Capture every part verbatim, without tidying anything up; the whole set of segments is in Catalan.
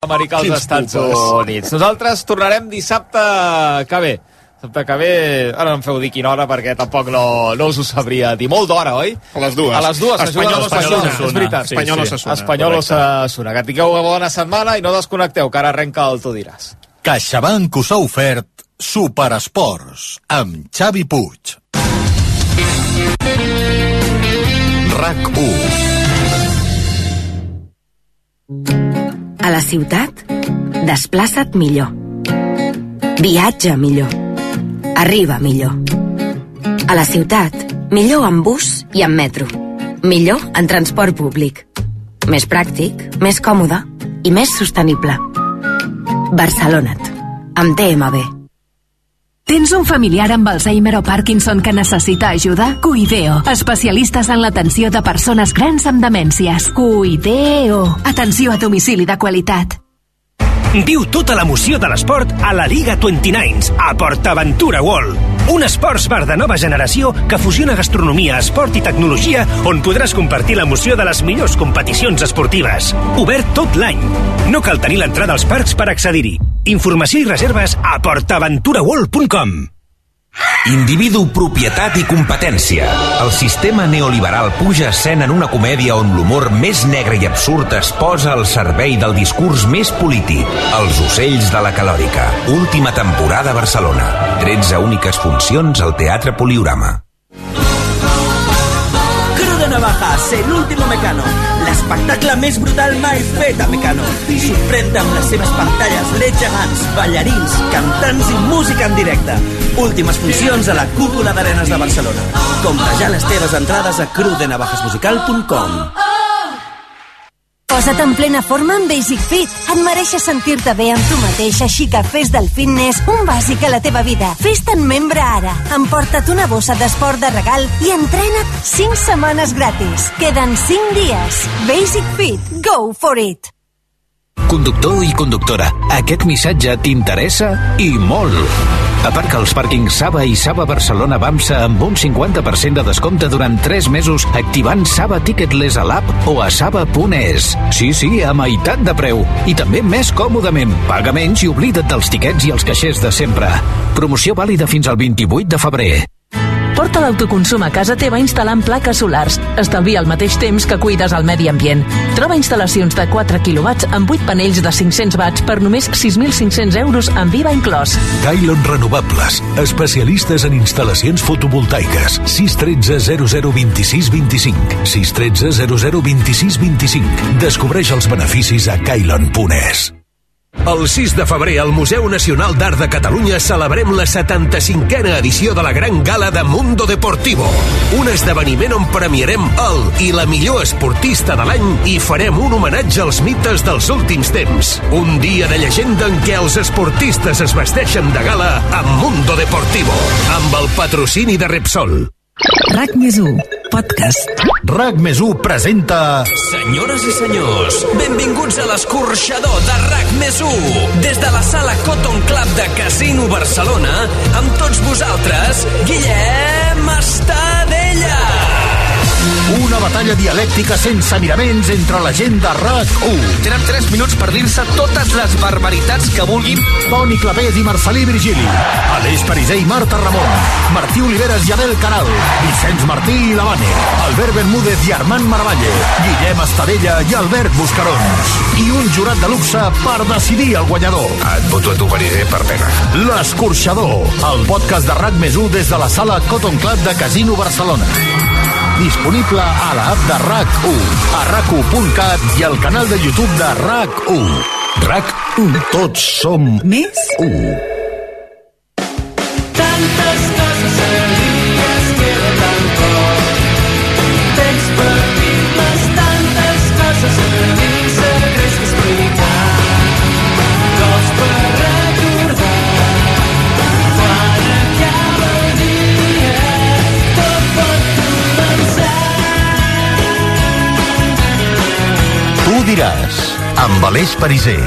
americà als Estats Units. Nosaltres tornarem dissabte que ve. Dissabte que ve, ara no em feu dir quina hora perquè tampoc no, no us ho sabria dir. Molt d'hora, oi? A les dues. A les dues, Espanyol Osasuna. És veritat. Espanyol Osasuna. Espanyol Osasuna. Que tingueu una bona setmana i no desconnecteu, que ara arrenca el Tu diràs. CaixaBank us ha ofert Superesports amb Xavi Puig. RAC u. A la ciutat, desplaça't millor. Viatja millor. Arriba millor. A la ciutat, millor amb bus i amb metro. Millor en transport públic. Més pràctic, més còmode i més sostenible. Barcelona't, amb T M B. Tens un familiar amb Alzheimer o Parkinson que necessita ajuda? Cuideo, especialistes en l'atenció de persones grans amb demències. Cuideo, atenció a domicili de qualitat. Viu tota l'emoció de l'esport a la Liga vint-i-nou a PortAventura World. Un esports bar de nova generació que fusiona gastronomia, esport i tecnologia on podràs compartir l'emoció de les millors competicions esportives. Obert tot l'any. No cal tenir l'entrada als parcs per accedir-hi. Informació i reserves a portaventura world punt com. Individu, propietat i competència. El sistema neoliberal puja a escena en una comèdia on l'humor més negre i absurd es posa al servei del discurs més polític. Els ocells de la calòrica. Última temporada a Barcelona. tretze úniques funcions al Teatre Poliorama. Cru de Navajas, el último Mecano. L'espectacle més brutal mai fet a Mecano. Sorprèn-te amb les seves pantalles L E D gegants, ballarins, cantants i música en directe. Últimes funcions a la Cúpula d'Arenes de Barcelona. Compra ja les teves entrades a cru de navajas musical punt com. Posa't en plena forma amb Basic Fit. Et mereixes sentir-te bé amb tu mateix, així que fes del fitness un bàsic a la teva vida. Fes-te'n membre ara. Emporta't una bossa d'esport de regal i entrena't cinc setmanes gratis. Queden cinc dies. Basic Fit. Go for it. Conductor i conductora, aquest missatge t'interessa i molt. Aparca als pàrquings Saba i Saba Barcelona Bamsa amb un cinquanta per cent de descompte durant tres mesos activant Saba Ticketless a l'app o a saba punt es. Sí, sí, a meitat de preu. I també més còmodament. Paga menys i oblida't dels tiquets i els caixers de sempre. Promoció vàlida fins al vint-i-vuit de febrer. Porta l'autoconsum a casa teva instal·lant plaques solars. Estalvia al mateix temps que cuides el medi ambient. Troba instal·lacions de quatre quilowatts amb vuit panells de cinc-cents watts per només sis mil cinc-cents euros amb I V A inclòs. Kailon Renovables, especialistes en instal·lacions fotovoltaiques. sis tretze zero zero vint sis vint cinc. sis tretze zero zero vint sis vint cinc. Descobreix els beneficis a kailon punt es. El sis de febrer al Museu Nacional d'Art de Catalunya celebrem la setanta-cinquena edició de la Gran Gala de Mundo Deportivo. Un esdeveniment on premiarem el i la millor esportista de l'any i farem un homenatge als mites dels últims temps. Un dia de llegenda en què els esportistes es vesteixen de gala amb Mundo Deportivo, amb el patrocini de Repsol. RAC més u, podcast. RAC més u presenta... Senyores i senyors, benvinguts a l'escorxador de RAC més u. Des de la sala Cotton Club de Casino Barcelona, amb tots vosaltres, Guillem Estadella. Una batalla dialèctica sense miraments entre la gent de RAC u. Tenen tres minuts per dir-se totes les barbaritats que vulguin. Toni Clapés i Marcelí Virgili, Aleix Pariser i Marta Ramon, Martí Oliveres i Abel Caral, Vicenç Martí i Lavane, Albert Bermúdez i Armand Maravalle, Guillem Estadella i Albert Buscarons. I un jurat de luxe per decidir el guanyador. Et voto a tu, Pariser, per pena. L'Escorxador, el podcast de RAC més u des de la sala Cotton Club de Casino Barcelona. Disponible a l'app de RAC u, a rac u punt cat i al canal de YouTube de RAC u. RAC u. Tots som més u. Tantes coses sabies que era tan fort. Tens per dir-les tantes coses a mi secrets que explicar. Cols per recordar. Quan acaba el dia tot pot començar. Tu diràs, amb Aleix Pariser.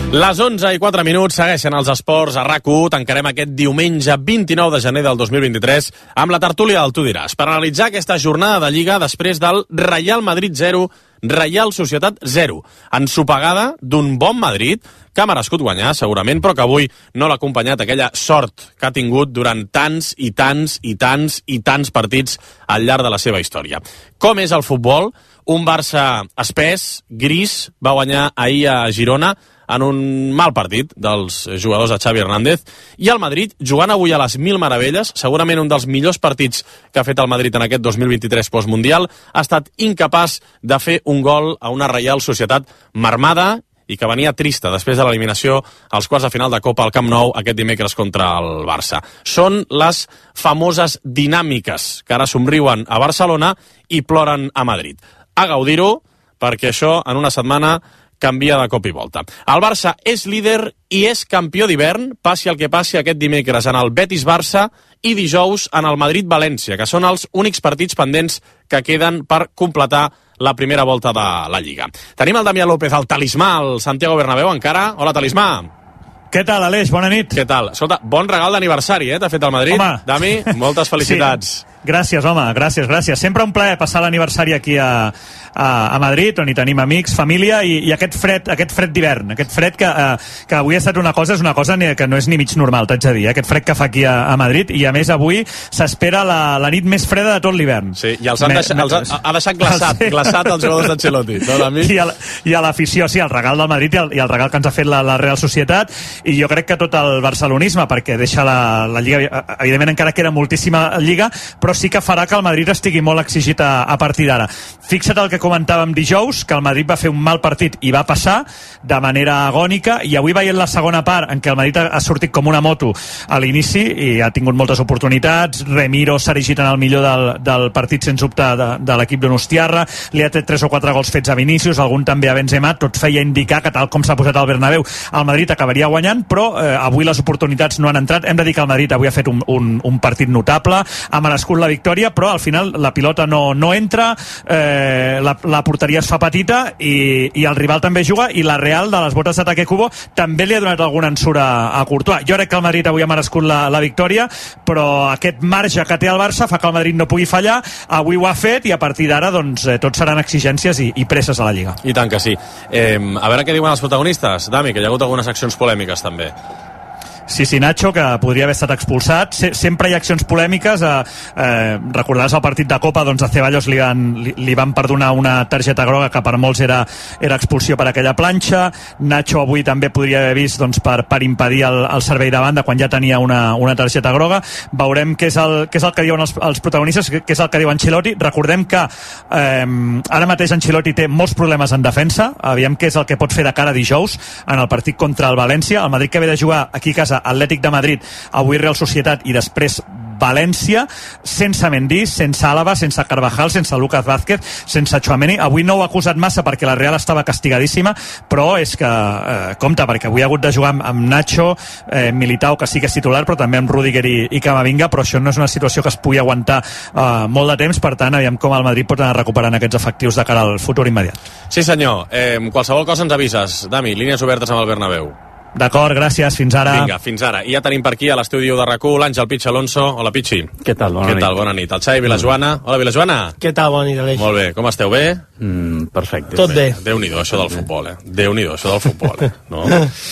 Les onze i quatre minuts segueixen els esports a RAC u. Tancarem aquest diumenge vint-i-nou de gener del dos mil vint-i-tres amb la tertúlia del Tu diràs, per analitzar aquesta jornada de Lliga després del Real Madrid zero, Reial Societat zero, ensopegada d'un bon Madrid que ha merescut guanyar, segurament, però que avui no l'ha acompanyat aquella sort que ha tingut durant tants i tants i tants i tants partits al llarg de la seva història. Com és el futbol? Un Barça espès, gris, va guanyar ahir a Girona en un mal partit dels jugadors de Xavi Hernández, i el Madrid jugant avui a les mil meravelles, segurament un dels millors partits que ha fet el Madrid en aquest dos mil vint-i-tres postmundial, ha estat incapaç de fer un gol a una Reial Societat marmada i que venia trista després de l'eliminació als quarts de final de Copa al Camp Nou aquest dimecres contra el Barça. Són les famoses dinàmiques que ara somriuen a Barcelona i ploren a Madrid. A gaudir-ho, perquè això en una setmana canvia de cop i volta. El Barça és líder i és campió d'hivern, passi el que passi aquest dimecres en el Betis-Barça i dijous en el Madrid-València, que són els únics partits pendents que queden per completar la primera volta de la Lliga. Tenim el Damià López, el talismà, al Santiago Bernabéu encara. Hola, talismà. Què tal, Aleix? Bona nit. Què tal? Escolta, bon regal d'aniversari, eh? T'ha fet el Madrid. Home. Dami, moltes felicitats. Sí. Gràcies, home, gràcies, gràcies. Sempre un plaer passar l'aniversari aquí a, a, a Madrid, on hi tenim amics, família, i, i aquest fred aquest fred d'hivern, aquest fred que, eh, que avui ha estat una cosa, és una cosa que no és ni mig normal, t'haig de dir, eh? Aquest fred que fa aquí a, a Madrid, i a més avui s'espera la, la nit més freda de tot l'hivern. Sí, i els han me, deixat, me, els ha, ha deixat glaçat, sí. glaçat els jugadors d'Ancelotti. I, el, I a l'afició, sí, el regal del Madrid i el, i el regal que ens ha fet la, la Real Societat, i jo crec que tot el barcelonisme, perquè deixa la, la Lliga, evidentment encara queda moltíssima Lliga, però sí que farà que el Madrid estigui molt exigit a, a partir d'ara. Fixa't el que comentàvem dijous, que el Madrid va fer un mal partit i va passar de manera agònica, i avui veient la segona part en què el Madrid ha, ha sortit com una moto a l'inici i ha tingut moltes oportunitats. Remiro s'ha erigit en el millor del, del partit sens dubte de, de l'equip d'Onostiarra, li ha tret tres o quatre gols fets a Vinícius, algun també a Benzema, tot feia indicar que tal com s'ha posat al Bernabéu el Madrid acabaria guanyant, però eh, avui les oportunitats no han entrat. Hem de dir que el Madrid avui ha fet un, un, un partit notable, ha merescut la victòria, però al final la pilota no, no entra, eh, la, la porteria es fa petita i, i el rival també juga, i la Real de les botes d'ataque Kubo també li ha donat alguna ensura a Courtois. Jo crec que el Madrid avui ha merescut la, la victòria, però aquest marge que té el Barça fa que el Madrid no pugui fallar. Avui ho ha fet i a partir d'ara doncs, eh, tots seran exigències i, i presses a la Lliga. I tant que sí. Eh, a veure què diuen els protagonistes. Dami, que hi ha hagut algunes accions polèmiques també. Sí, sí, Nacho, que podria haver estat expulsat. Se, sempre hi ha accions polèmiques. Eh, eh, recordaràs el partit de Copa, doncs a Ceballos li van, li, li van perdonar una targeta groga que per molts era, era expulsió per aquella planxa. Nacho avui també podria haver vist doncs, per, per impedir el, el servei de banda quan ja tenia una, una targeta groga. Veurem què és el, què és el que diuen els, els protagonistes, què és el que diu Ancelotti. Recordem que eh, ara mateix Ancelotti té molts problemes en defensa. Aviam què és el que pot fer de cara a dijous en el partit contra el València. El Madrid que ve de jugar aquí a casa Atlètic de Madrid, avui Real Societat i després València, sense Mendy, sense Àlava, sense Carvajal, sense Lucas Vázquez, sense Tchouaméni. Avui no ho ha acusat massa perquè la Real estava castigadíssima, però és que, eh, compte, perquè avui ha hagut de jugar amb, amb Nacho, eh, Militao, que sí que és titular, però també amb Rüdiger i, i Camavinga, però això no és una situació que es pugui aguantar eh, molt de temps. Per tant, aviam com el Madrid pot anar recuperant aquests efectius de cara al futur immediat. Sí senyor, eh, qualsevol cosa ens avises. Dami, línies obertes amb el Bernabéu. D'acord, gràcies, fins ara. Vinga, fins ara. I ja tenim per aquí a l'estudi de RAC u l'Àngel Pitx Alonso. Hola, Pitxi. Què tal? Bona Què nit. tal? Bona nit. El Xavi Vilajoana. Hola, Vilajoana. Què tal? Bona nit, Aleix. Molt bé. Com esteu? Bé? Mm, perfecte. Tot bé. Déu-n'hi-do, això del futbol, eh? Déu-n'hi-do, això del futbol, eh? No?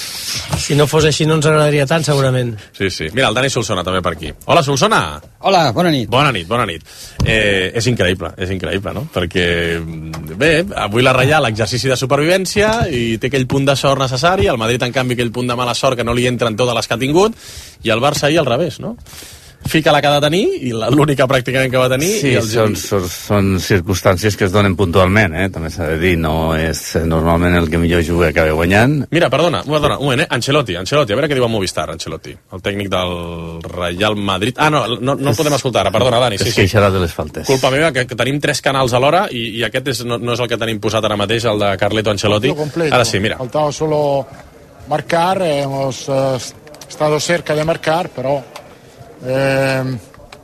Si no fos així no ens agradaria tant, segurament. Sí, sí. Mira, el Dani Solsona també per aquí. Hola, Solsona. Hola, bona nit. Bona nit, bona nit. Eh, és increïble, és increïble, no? Perquè, bé, avui la Reial, l'exercici de supervivència, i té aquell punt de sort necessari, el Madrid, en canvi, aquell punt de mala sort que no li entren totes les que ha tingut, i el Barça ahir al revés, no? Fica la que ha de tenir, i l'única pràcticament que va tenir... Sí, i els... són, són, són circumstàncies que es donen puntualment, eh? També s'ha de dir, no és normalment el que millor juga acaba guanyant. Mira, perdona, perdona, un moment, eh? Ancelotti, Ancelotti, a veure què diu a Movistar, Ancelotti, el tècnic del Real Madrid. Ah, no, no, no el podem escoltar ara, perdona, Dani. Sí, es queixarà de les faltes. Culpa meva, que, que tenim tres canals alhora, i, i aquest és, no, no és el que tenim posat ara mateix, el de Carleto Ancelotti. Ara sí, mira. Faltaba solo marcar, hemos uh, estado cerca de marcar, pero... Eh,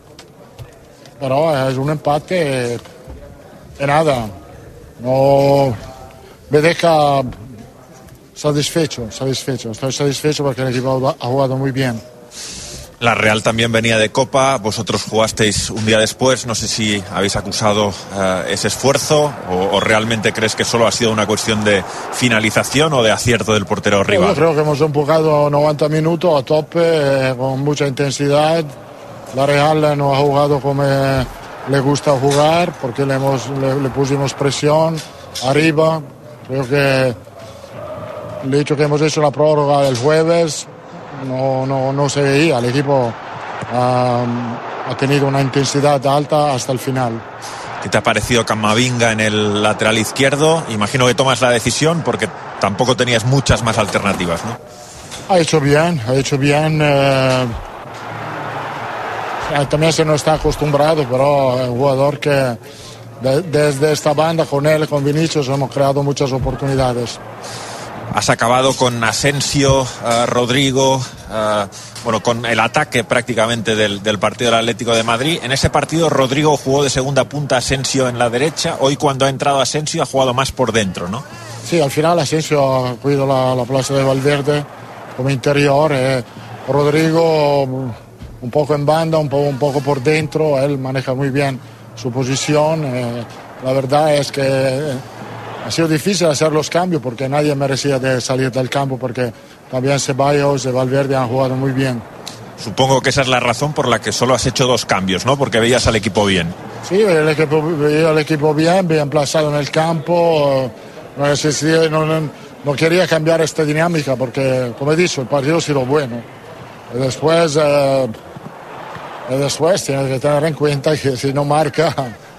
però es un empate e nada, no me deja satisfecho, satisfecho. Estoy satisfecho porque el equipo ha jugado muy bien. La Real también venía de Copa, vosotros jugasteis un día después, no sé si habéis acusado uh, ese esfuerzo o, o realmente crees que solo ha sido una cuestión de finalización o de acierto del portero rival. Yo creo que hemos empujado noventa minutos a tope, eh, con mucha intensidad. La Real no ha jugado como le gusta jugar porque le, hemos, le, le pusimos presión arriba. Creo que el hecho que hemos hecho la prórroga el jueves no, no, no se veía. El equipo um, ha tenido una intensidad alta hasta el final. ¿Qué te ha parecido Camavinga en el lateral izquierdo? Imagino que tomas la decisión porque tampoco tenías muchas más alternativas, ¿no? Ha hecho bien, ha hecho bien. Eh, también se no está acostumbrado, pero es un jugador que de, desde esta banda con él, con Vinicius, hemos creado muchas oportunidades. Has acabado con Asensio, uh, Rodrigo, uh, bueno, con el ataque prácticamente del, del partido del Atlético de Madrid. En ese partido Rodrigo jugó de segunda punta, Asensio en la derecha. Hoy cuando ha entrado Asensio ha jugado más por dentro, ¿no? Sí, al final Asensio ha cuidado la, la plaza de Valverde como interior. Eh, Rodrigo un poco en banda, un poco, un poco por dentro. Él maneja muy bien su posición. Eh, la verdad es que... Eh, Ha sido difícil hacer los cambios porque nadie merecía de salir del campo porque también Ceballos y Valverde han jugado muy bien. Supongo que esa es la razón por la que solo has hecho dos cambios, ¿no? Porque veías al equipo bien. Sí, el equipo, veía al equipo bien, bien plazado en el campo. No, necesité, no, no, no quería cambiar esta dinámica porque, como he dicho, el partido ha sido bueno. Y después, eh, y después tienes que tener en cuenta que si no marca...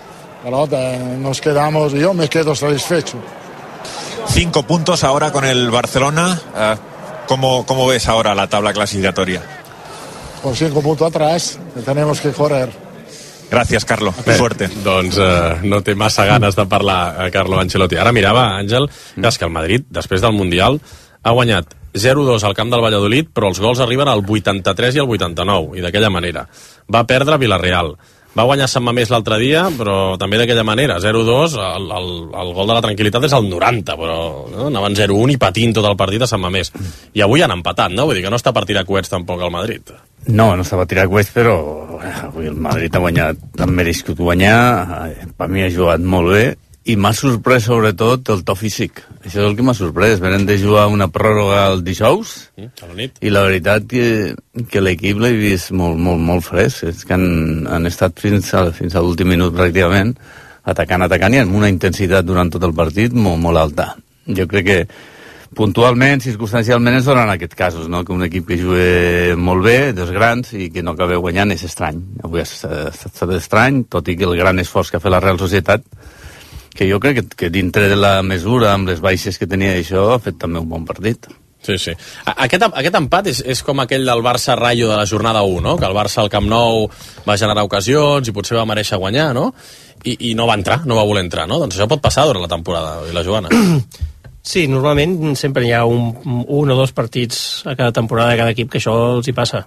nos quedamos, yo me quedo satisfecho. Cinco puntos ahora con el Barcelona. ¿Cómo, cómo ves ahora la tabla clasificatoria? Con cinco puntos atrás, tenemos que correr. Gràcies, Carlo. Bé, suerte. Doncs eh, no té massa ganes de parlar a Carlo Ancelotti. Ara mirava, Àngel, que és que el Madrid, després del Mundial, ha guanyat zero dos al camp del Valladolid, però els gols arriben al vuitanta-tres i al vuitanta-nou, i d'aquella manera. Va perdre Villarreal. Va guanyar Sant Mamés l'altre dia, però també d'aquella manera, zero dos, el, el, el gol de la tranquil·litat és al noranta, però no? Anaven zero un i patint tot el partit a Sant Mamés. I avui han empatat, no? Vull dir que no està per tirar coets tampoc al Madrid. No, no està per tirar coets, però avui el Madrid ha guanyat, ha merescut guanyar, per mi ha jugat molt bé, i m'ha sorprès sobretot el to físic. Això és el que m'ha sorprès. Venen de jugar una pròrroga el dijous mm, i la veritat que, que l'equip l'he vist molt, molt, molt fresc. És que han, han estat fins, a, fins a l'últim minut pràcticament atacant, atacant i amb una intensitat durant tot el partit molt, molt alta. Jo crec que puntualment, circumstancialment es donen aquests casos, no? Que un equip que juga molt bé, dos grans, i que no acabeu guanyant és estrany. Avui ha estat estrany, tot i que el gran esforç que ha fet la Real Societat, que jo crec que, que dintre de la mesura, amb les baixes que tenia això, ha fet també un bon partit. Sí, sí. Aquest, aquest empat és, és com aquell del Barça-Rayo de la jornada u, no? Que el Barça al Camp Nou va generar ocasions i potser va mereixer guanyar, no? I, i no va entrar, no va voler entrar, no? Doncs això pot passar durant la temporada, i la Joana. Sí, normalment sempre hi ha un, un o dos partits a cada temporada de cada equip que això els hi passa.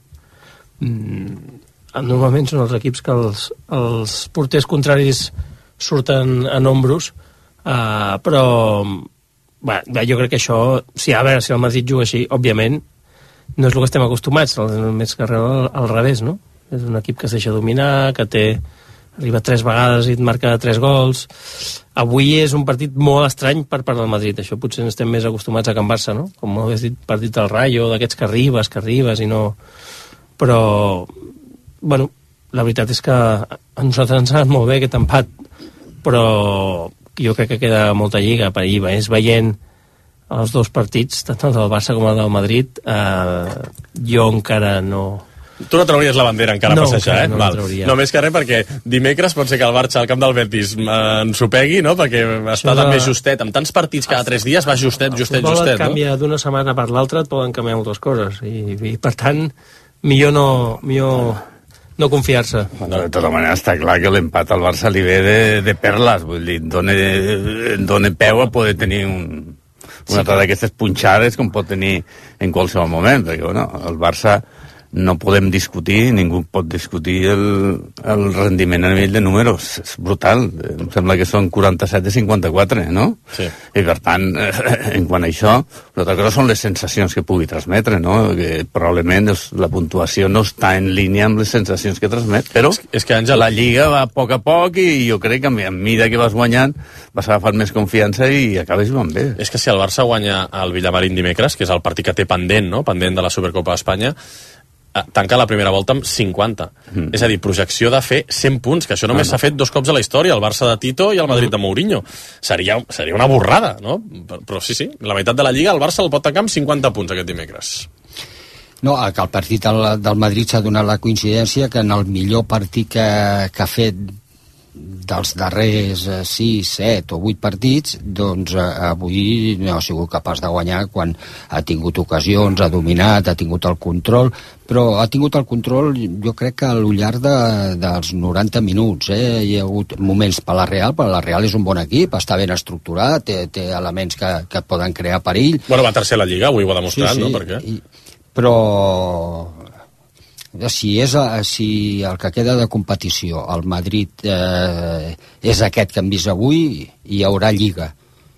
Mm, normalment són els equips que els, els porters contraris surten a nombros, uh, però bé, jo crec que això, sí, a veure, si el Madrid juga així, òbviament no és el que estem acostumats, més que al, al revés, no? És un equip que es deixa dominar, que té arriba tres vegades i et marca tres gols. Avui és un partit molt estrany per part del Madrid, això potser estem més acostumats a Can Barça, no? Com hagués dit, partit del Rayo, d'aquests que arribes, que arribes i no... Però, bueno, la veritat és que a nosaltres ens ha anat molt bé aquest empat, però jo crec que queda molta lliga per ahir, és veient els dos partits, tant el del Barça com el del Madrid, eh, jo encara no... Tu no trauries la bandera encara no, a passejar, eh? No, Val. No més que res perquè dimecres pot ser que el Barça al camp del Betis ensopegui, no? Perquè està de... també justet. Amb tants partits cada tres dies va justet, justet, justet. justet, no? Canvia d'una setmana per l'altra, et poden canviar moltes coses. I, i per tant, millor no... Millor... no confiar-se. Bueno, de tota manera està clar que l'empat al Barça li ve de, de perles, vull dir, dona, dona peu a poder tenir un, una altra d'aquestes punxades com pot tenir en qualsevol moment, perquè bueno, el Barça no podem discutir, ningú pot discutir el, el rendiment a nivell de números. És brutal. Em sembla que són quaranta-set de cinquanta-quatre, no? Sí. I per tant, eh, en quant a això, l'altra cosa són les sensacions que pugui transmetre, no? Que probablement doncs, la puntuació no està en línia amb les sensacions que transmet, però és, és que, Àngel, la Lliga va a poc a poc i jo crec que a mesura que vas guanyant vas agafant més confiança i acabes jugant bé. És que si el Barça guanya el Villamarín dimecres, que és el partit que té pendent, no? Pendent de la Supercopa d'Espanya, tanca la primera volta amb cinquanta. Mm. És a dir, projecció de fer cent punts, que això només ah, no. s'ha fet dos cops a la història, el Barça de Tito i el Madrid de Mourinho. Seria, seria una borrada, no? Però, però sí, sí, la meitat de la Lliga el Barça el pot tancar amb cinquanta punts aquest dimecres. No, que el partit del, del Madrid s'ha donat la coincidència que en el millor partit que, que ha fet dels darrers sis, set o vuit partits, doncs eh, avui no ha sigut capaç de guanyar quan ha tingut ocasions, ha dominat, ha tingut el control, però ha tingut el control jo crec que al llarg de, dels noranta minuts. Eh? Hi ha hagut moments per la Real, però la Real és un bon equip, està ben estructurat, té, té elements que, que poden crear perill. Bueno, va tercer a la Lliga, avui ho ha demostrat, sí, sí, no? Per què? I, però si és si el que queda de competició el Madrid eh, és aquest que hem vist avui, hi haurà Lliga.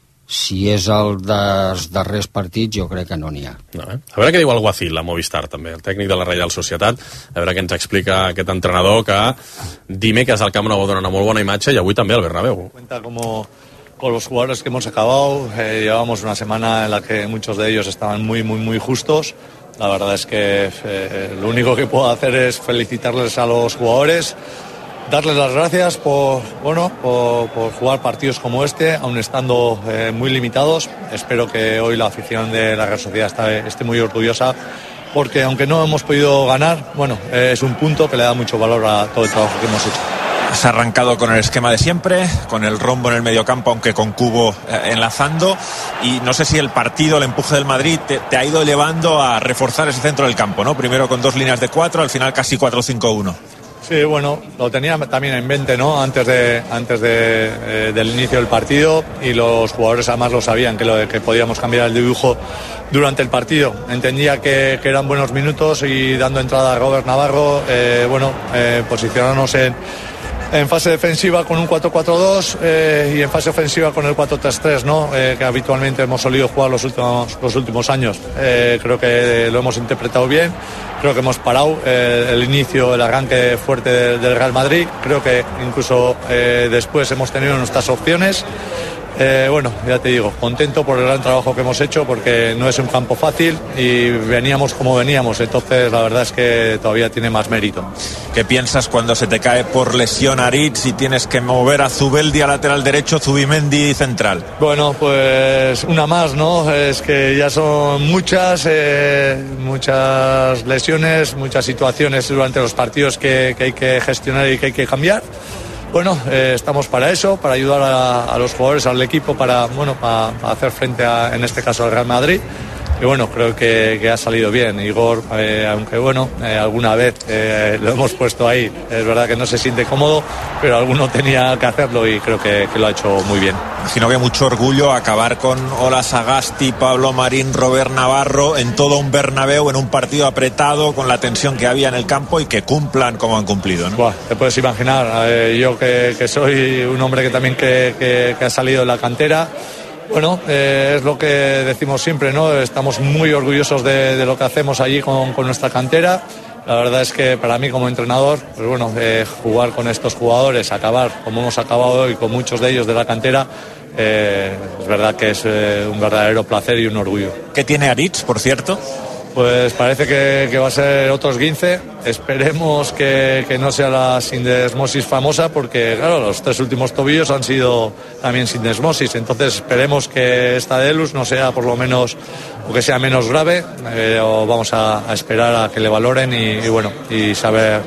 Si és el dels darrers partits, jo crec que no n'hi ha. No, eh? A veure què diu Alguacil, a Movistar també, el tècnic de la Reial Societat, a veure què ens explica aquest entrenador que dimecres al Camp Nou dona una molt bona imatge i avui també al Bernabéu. Cuenta como con los jugadores que hemos acabado, eh, llevamos una semana en la que muchos de ellos estaban muy, muy, muy justos. La verdad es que eh, lo único que puedo hacer es felicitarles a los jugadores, darles las gracias por, bueno, por, por jugar partidos como este, aun estando eh, muy limitados. Espero que hoy la afición de la Real Sociedad esté, esté muy orgullosa, porque aunque no hemos podido ganar, bueno, eh, es un punto que le da mucho valor a todo el trabajo que hemos hecho. Has arrancado con el esquema de siempre, con el rombo en el mediocampo, aunque con Cubo eh, enlazando, y no sé si el partido, el empuje del Madrid te, te ha ido llevando a reforzar ese centro del campo, ¿no? Primero con dos líneas de cuatro, al final casi cuatro cinco uno. Sí, bueno, lo tenía también en mente, ¿no? Antes de antes de, eh, del inicio del partido, y los jugadores además lo sabían, que, lo, que podíamos cambiar el dibujo durante el partido. Entendía que, que eran buenos minutos y dando entrada a Robert Navarro, eh, bueno, eh, posicionarnos en en fase defensiva con un cuatro cuatro dos eh, y en fase ofensiva con el cuatro tres tres, ¿no? Eh, que habitualmente hemos solido jugar los últimos, los últimos años. Eh, creo que lo hemos interpretado bien, creo que hemos parado eh, el inicio, el arranque fuerte del, del Real Madrid, creo que incluso eh, después hemos tenido nuestras opciones. Eh, bueno, ya te digo, contento por el gran trabajo que hemos hecho, porque no es un campo fácil y veníamos como veníamos, entonces la verdad es que todavía tiene más mérito. ¿Qué piensas cuando se te cae por lesión Aritz y tienes que mover a Zubeldi a lateral derecho, Zubimendi central? Bueno, pues una más, ¿no? Es que ya son muchas, eh, muchas lesiones, muchas situaciones durante los partidos que, que hay que gestionar y que hay que cambiar. Bueno, eh, estamos para eso, para ayudar a, a los jugadores, al equipo, para, bueno, para, para hacer frente a, en este caso, al Real Madrid. Y bueno, creo que, que ha salido bien. Igor, eh, aunque bueno, eh, alguna vez eh, lo hemos puesto ahí, es verdad que no se siente cómodo, pero alguno tenía que hacerlo y creo que, que lo ha hecho muy bien. Imagino que mucho orgullo acabar con Ola Sagasti, Pablo Marín, Robert Navarro en todo un Bernabéu, en un partido apretado, con la tensión que había en el campo, y que cumplan como han cumplido, ¿no? Buah, te puedes imaginar, eh, yo que, que soy un hombre que también que, que, que ha salido de la cantera. Bueno, eh, es lo que decimos siempre, ¿no? Estamos muy orgullosos de, de lo que hacemos allí con, con nuestra cantera. La verdad es que para mí como entrenador, pues bueno, eh, jugar con estos jugadores, acabar como hemos acabado hoy con muchos de ellos de la cantera, eh, es verdad que es eh, un verdadero placer y un orgullo. ¿Qué tiene Aritz, por cierto? Pues parece que, que va a ser otro esguince. Esperemos que, que no sea la sindesmosis famosa, porque claro, los tres últimos tobillos han sido también sindesmosis. Entonces esperemos que esta de Elus no sea por lo menos, o que sea menos grave. Eh, o vamos a, a esperar a que le valoren y, y bueno, y saber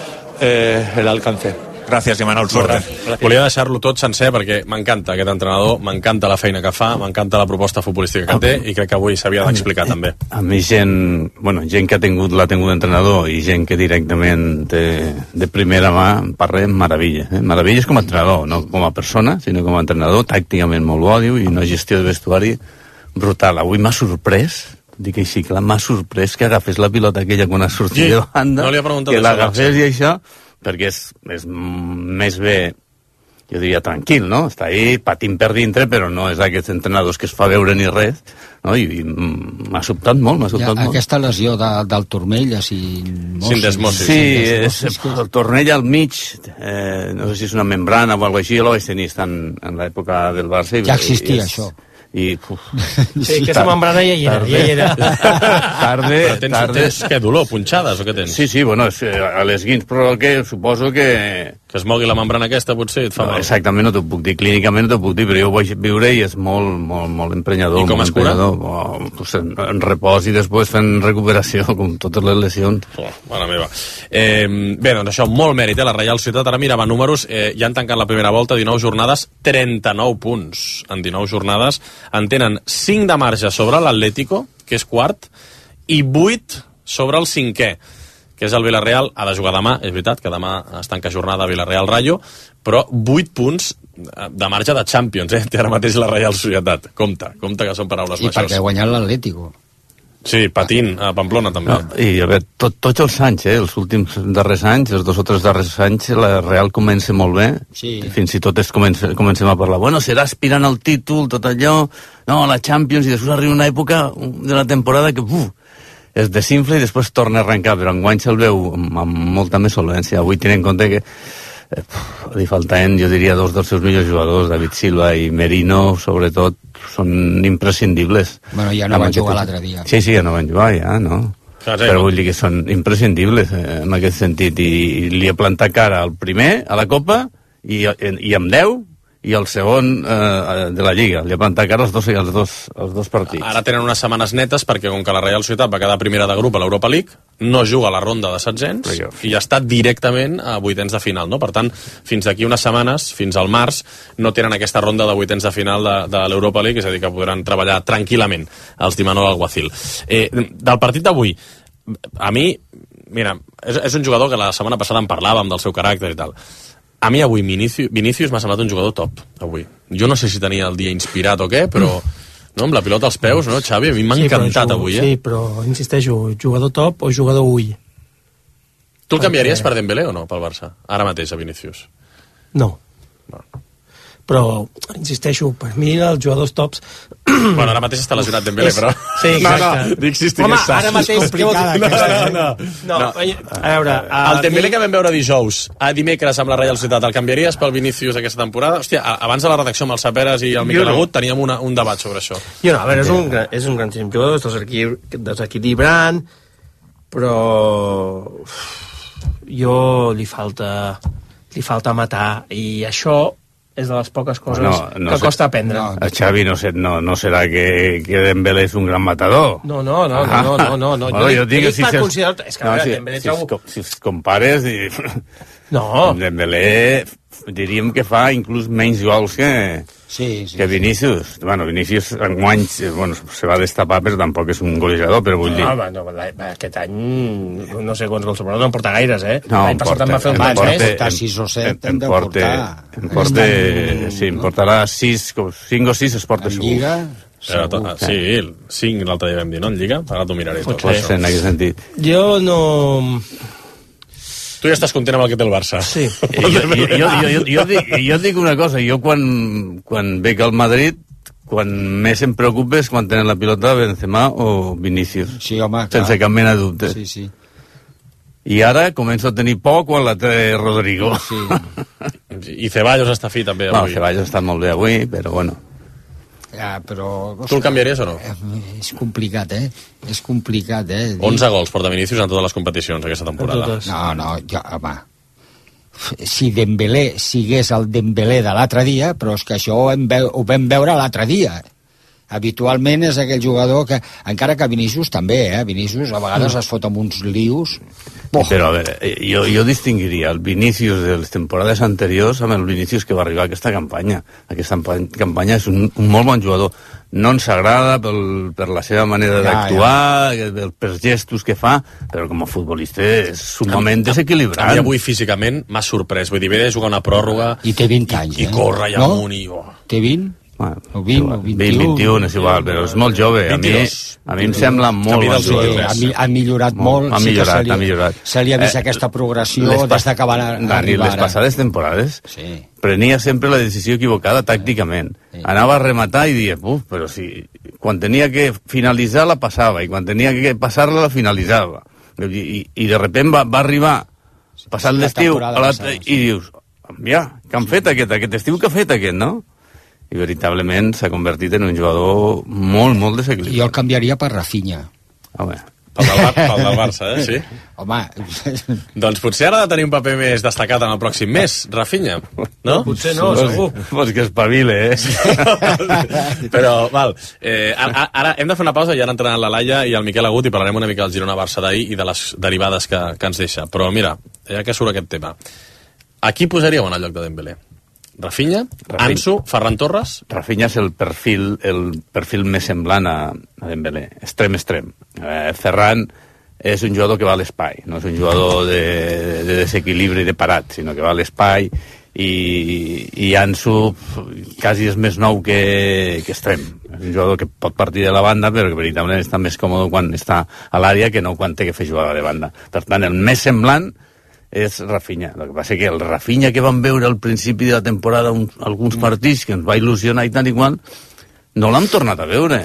eh, el alcance. Gràcies, Imanol, suerte. Volia deixar-lo tot sencer perquè m'encanta aquest entrenador, m'encanta la feina que fa, m'encanta la proposta futbolística que té, i crec que avui s'havia d'explicar també. A mi gent, bueno, gent que ha tingut, l'ha tingut entrenador, i gent que directament de, de primera mà parlem meravella. Eh? Meravelles com a entrenador, no com a persona, sinó com a entrenador, tàcticament molt bo, diu, i una gestió de vestuari brutal. Avui m'ha sorprès dic així, clar, m'ha sorprès que agafés la pilota aquella quan ha sortit Sí, de banda, no li ha preguntat que això, l'agafés i això, perquè és, és més bé, jo diria, tranquil, no? Està ahí patint per dintre, però no és d'aquests entrenadors que es fa veure ni res, no? I, i m'ha sobtat molt, m'ha sobtat ja, molt. Aquesta lesió de, del turmell, així... Sindesmosis. Sí, és, el tornell al mig, eh, no sé si és una membrana o alguna cosa així, jo la vaig tenir estant en l'època del Barça. I, ja existia, i és, això. I, uf, sí, aquesta membrana ja hi era, ja hi era. Tarde, però tens, tarde. tens què, dolor, punxades o què tens? Sí, sí, bueno, és, a les guins, però que suposo que... Que es mogui la membrana aquesta, potser, et fa no, mal. Exactament, no t'ho puc dir, clínicament no t'ho puc dir, però jo ho vaig viure i és molt, molt, molt emprenyador. I com es cura? Oh, pues en, en repòs i després fent recuperació, com totes les lesions. Oh, mare meva. Eh, bé, doncs això, molt mèrit, eh? La Reial Societat, ara mirava números, eh, ja han tancat la primera volta, dinou jornades, trenta-nou punts. En dinou jornades en tenen cinc de marge sobre l'Atlético, que és quart, i vuit sobre el cinquè, que és el Villarreal. Ha de jugar demà, és veritat que demà es tanca jornada Villarreal-Rayo, però vuit punts de marge de Champions, eh? Té ara mateix la Reial Societat. Compte, compte que són paraules I majors. perquè ha guanyat l'Atlético. Sí, patint a Pamplona també. No, I a veure, tot, tots els anys, eh, els últims darrers anys, els dos o tres darrers anys, la Real comença molt bé. Sí. Fins i tot es comença, comencem a parlar, bueno, serà aspirant al títol, tot allò, no, la Champions, i després arriba una època de la temporada que, uf, es desinfla i després torna a arrencar, però enguany se'l veu amb, amb molta més solvència. Avui tenint en compte que eh, li faltaven, jo diria, dos dels seus millors jugadors, David Silva i Merino, sobretot, són imprescindibles. Bueno, ja no van jugar l'altre dia. Sí, sí, ja no van jugar, ja, no? Clar, sí, però vull dir que són imprescindibles eh, en aquest sentit, i, i li ha plantat cara al primer, a la Copa, i, i amb deu, i el segon eh, de la Lliga. Li ha plantat cara els dos, els dos, els dos partits. Ara tenen unes setmanes netes perquè com que la Reial Societat va quedar primera de grup a l'Europa League, no juga a la ronda de setzents i ja està directament a vuitens de final, no? Per tant, fins d'aquí unes setmanes, fins al març, no tenen aquesta ronda de vuitens de final de, de l'Europa League, és a dir, que podran treballar tranquil·lament els d'Imanol Alguacil. Eh, del partit d'avui, a mi, mira, és, és un jugador que la setmana passada en parlàvem del seu caràcter i tal. A mi avui Vinicius, Vinicius m'ha semblat un jugador top, avui. Jo no sé si tenia el dia inspirat o què, però no, amb la pilota als peus, no, Xavi? A mi m'ha sí, encantat jugo, avui, eh? Sí, però insisteixo, jugador top o jugador ull? Tu el canviaries per Dembélé o no, pel Barça? Ara mateix, a Vinicius. No. no. Però, insisteixo, per mi els jugadors tops... Bueno, ara mateix està lesionat Dembélé, però... Sí, exacte. No, no, dic si estigués Home, sa. ara mateix... És complicada, no, no, no, no, no. A veure... A el Dembélé mi... que vam veure dijous, a dimecres amb la Reial Societat, el canviaries pel Vinicius aquesta temporada? Hòstia, abans de la redacció amb el Saperes i el Miquel no. Agut teníem una, un debat sobre això. Jo no, a veure, és un, és un gran jugador, desequilibrant, però... Jo li falta... li falta matar, i això és de les poques coses no, no que sé, costa aprendre. No, Xavi, no, sé, no, no serà que, que Dembélé és un gran matador? No, no, no, no, no, no, no, no. Bueno, jo, jo dic, dic si per si considerar... És que, no, si, Dembélé si, trobo... si, si es compares, i... no. Dembélé diríem que fa inclús menys gols que, sí, sí, que Vinícius. Sí. Bueno, Vinícius en guanys, bueno, se va destapar, però tampoc és un golejador, però vull dir... No, no, aquest any no sé quants gols porta, no en porta gaires, eh? No, l'any passat en va fer un abans, abans, eh? Portar sis o set hem de portar. En porta, sí, en portarà sis, cinc o sis es porta en segur. Lliga... Però, to, sí, cinc l'altre dia vam dir, no, en Lliga? Ara t'ho miraré tot. Pot ser, en aquest sentit. Jo no... Tu ja estàs content amb el que té el Barça. Sí. jo, jo, jo, jo, jo, jo, dic, jo dic una cosa, jo quan, quan veig el Madrid, quan més em preocupa és quan tenen la pilota Benzema o Vinícius. Sí, home, clar. Sense cap mena de dubte. Sí, sí. I ara començo a tenir por quan la té Rodrigo. Sí. I Ceballos està fi també avui. No, Ceballos està molt bé avui, però bueno. Ja, però... Tu el canviaries o no? És complicat, eh? És complicat, eh? onze gols porta Vinícius en totes les competicions aquesta temporada. No, no, jo, home... Si Dembélé sigués el Dembélé de l'altre dia, però és que això ho vam, veu, ho vam veure l'altre dia. Habitualment és aquell jugador que, encara que Vinícius també, eh? Vinícius a vegades es fot amb uns lius. Oh. Però, a veure, jo, jo distingiria el Vinícius de les temporades anteriors amb el Vinícius que va arribar a aquesta campanya. Aquesta campanya és un, un molt bon jugador. No ens agrada pel, per la seva manera ja, d'actuar, ja. pels gestos que fa, però com a futbolista és sumament a, desequilibrant. A mi avui físicament m'ha sorprès. Vull dir, ve de jugar una pròrroga... I té vint anys, i, eh? I corre i no? amunt i... Oh. Té vint? Bueno, o vint, o vint-i-un. vint-i-un, és igual, però és molt jove. A mi, a mi em sembla molt bon jugador. Sí, ha millorat molt. Ha millorat, ha millorat. Se li ha vist aquesta progressió des que van arribar. Les passades temporades sí. prenia sempre la decisió equivocada tàcticament. Sí. Anava a rematar i dia, uf, però si quan tenia que finalitzar la passava i quan tenia que passar-la la finalitzava. I, i, i de repente va, va arribar passat l'estiu i dius, ja, què han fet aquest, aquest estiu que ha fet aquest, no? I veritablement s'ha convertit en un jugador molt, molt desequilibrat. Jo el canviaria per Rafinha. Home. Pel del, Bar pel del Barça, eh? Sí? Home. Doncs potser ara ha de tenir un paper més destacat en el pròxim mes, Rafinha, no? Potser no, segur. Pues que espavile, eh? Però, val, eh, ara, ara hem de fer una pausa i ara entrenar la Laia i el Miquel Agut i parlarem una mica del Girona-Barça d'ahir i de les derivades que, que ens deixa. Però mira, ja que surt aquest tema, a qui posaríeu en el lloc de Dembélé? Rafinha, Rafinha, Ansu, Ferran Torres? Rafinha és el perfil, el perfil més semblant a, a Dembélé, extrem-extrem. Eh, Ferran és un jugador que va a l'espai, no és un jugador de, de desequilibri de parat, sinó que va a l'espai i, i Ansu quasi és més nou que, que extrem. És un jugador que pot partir de la banda, però que veritablement està més còmode quan està a l'àrea que no quan té que fer jugada de banda. Per tant, el més semblant és Rafinha. El que passa que el Rafinha que vam veure al principi de la temporada un, alguns partits que ens va il·lusionar i tant i qual, no l'hem tornat a veure.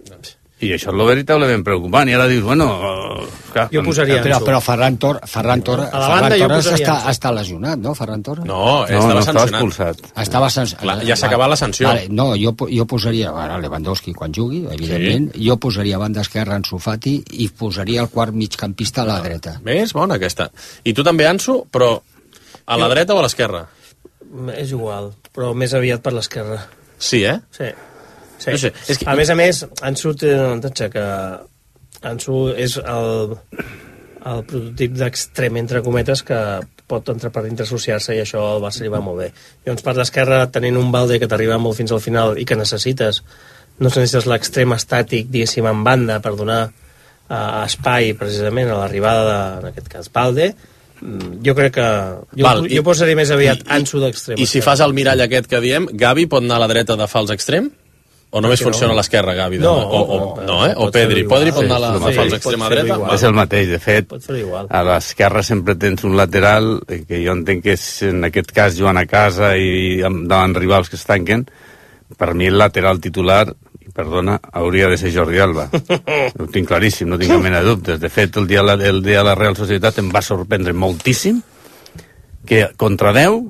I això és lo veritablement preocupant. I ara dius, bueno... Clar, jo posaria però, però Ferran, Tor Ferran, Tor Ferran Torres està, està lesionat, no? Ferran Torres? No, estava, no, no estava expulsat. Estava sancionat. Clar, ja s'ha acabat la sanció. Vale, no, jo, jo posaria... Ara, Lewandowski, quan jugui, evidentment, sí. Jo posaria a banda esquerra Ansu Fati i posaria el quart migcampista a la dreta. Més bona aquesta. I tu també, Ansu, però a la jo... dreta o a l'esquerra? És igual, però més aviat per l'esquerra. Sí, eh? Sí. Sí. No sé, és que... A més a més, Ansu té un avantatge que Ansu és el, el prototip d'extrem, entre cometes, que pot entrar per dintre associar-se i això el Barça li va molt bé. Llavors, per l'esquerra, tenint un Balde que t'arriba molt fins al final i que necessites, no necessites l'extrem estàtic, diguéssim, en banda, per donar uh, espai, precisament, a l'arribada, de, en aquest cas, Balde, jo crec que... Jo, Val, jo i, posaria més aviat i, Ansu d'extrem. I si fas el mirall aquest que diem, Gavi pot anar a la dreta de fals extrem? O només funciona a l'esquerra, Gavi? No, o, o, no, eh? O Pedri. Pedri pot anar a la fals extrema dreta? És el mateix, de fet. A l'esquerra sempre tens un lateral, que jo entenc que és, en aquest cas, Joan a casa i davant rivals que es tanquen. Per mi el lateral titular, perdona, hauria de ser Jordi Alba. Ho tinc claríssim, no tinc cap mena de dubtes. De fet, el dia, el dia de la Real Societat em va sorprendre moltíssim que contra deu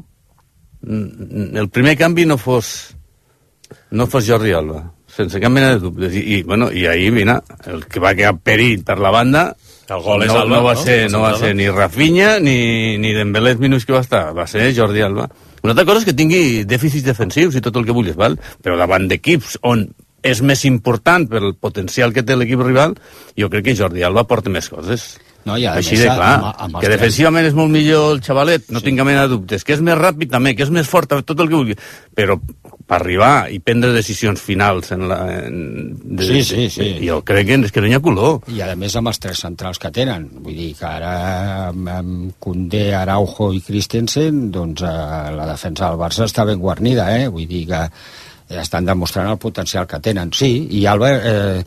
el primer canvi no fos no fos Jordi Alba, sense cap mena de dubtes. I, i, bueno, i ahir, mira, el que va quedar perit per la banda el gol és no, Alba, no, va no? ser, no va ser ni Rafinha ni, ni Dembélé els minuts que va estar, va ser Jordi Alba. Una altra cosa és que tingui dèficits defensius i tot el que vulguis, val? Però davant d'equips on és més important pel potencial que té l'equip rival, jo crec que Jordi Alba porta més coses. No, i així de clar, amb, amb que defensivament és molt millor el xavalet, no sí. tinc cap mena de dubtes, que és més ràpid també, que és més fort, tot el que vulgui, però per arribar i prendre decisions finals en la, en, de, sí, sí, sí. jo crec que és que no hi ha color. I a més amb els tres centrals que tenen, vull dir que ara amb, amb Koundé, Araujo i Christensen, doncs eh, la defensa del Barça està ben guarnida, eh? Vull dir que estan demostrant el potencial que tenen, sí, i Alba eh,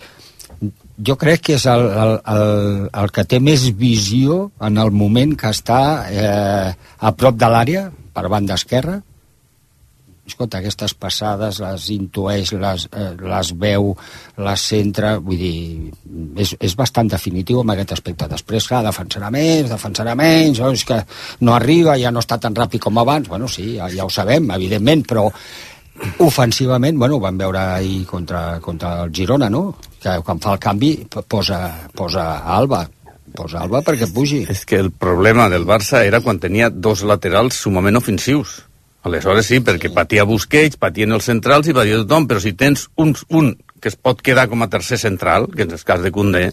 jo crec que és el, el, el, el que té més visió en el moment que està eh, a prop de l'àrea, per banda esquerra. Escolta, aquestes passades les intueix, les, eh, les veu, les centra, vull dir, és, és bastant definitiu en aquest aspecte. Després, clar, defensarà més, defensarà menys, oh, és que no arriba, ja no està tan ràpid com abans. Bueno, sí, ja, ja ho sabem, evidentment, però ofensivament, bueno, ho vam veure ahir contra, contra el Girona, no? Que quan fa el canvi posa, posa Alba, posa Alba perquè pugi. És que el problema del Barça era quan tenia dos laterals sumament ofensius. Aleshores sí, perquè sí. patia Busquets, patien els centrals i patia tothom, però si tens un, un que es pot quedar com a tercer central, que és el cas de Koundé,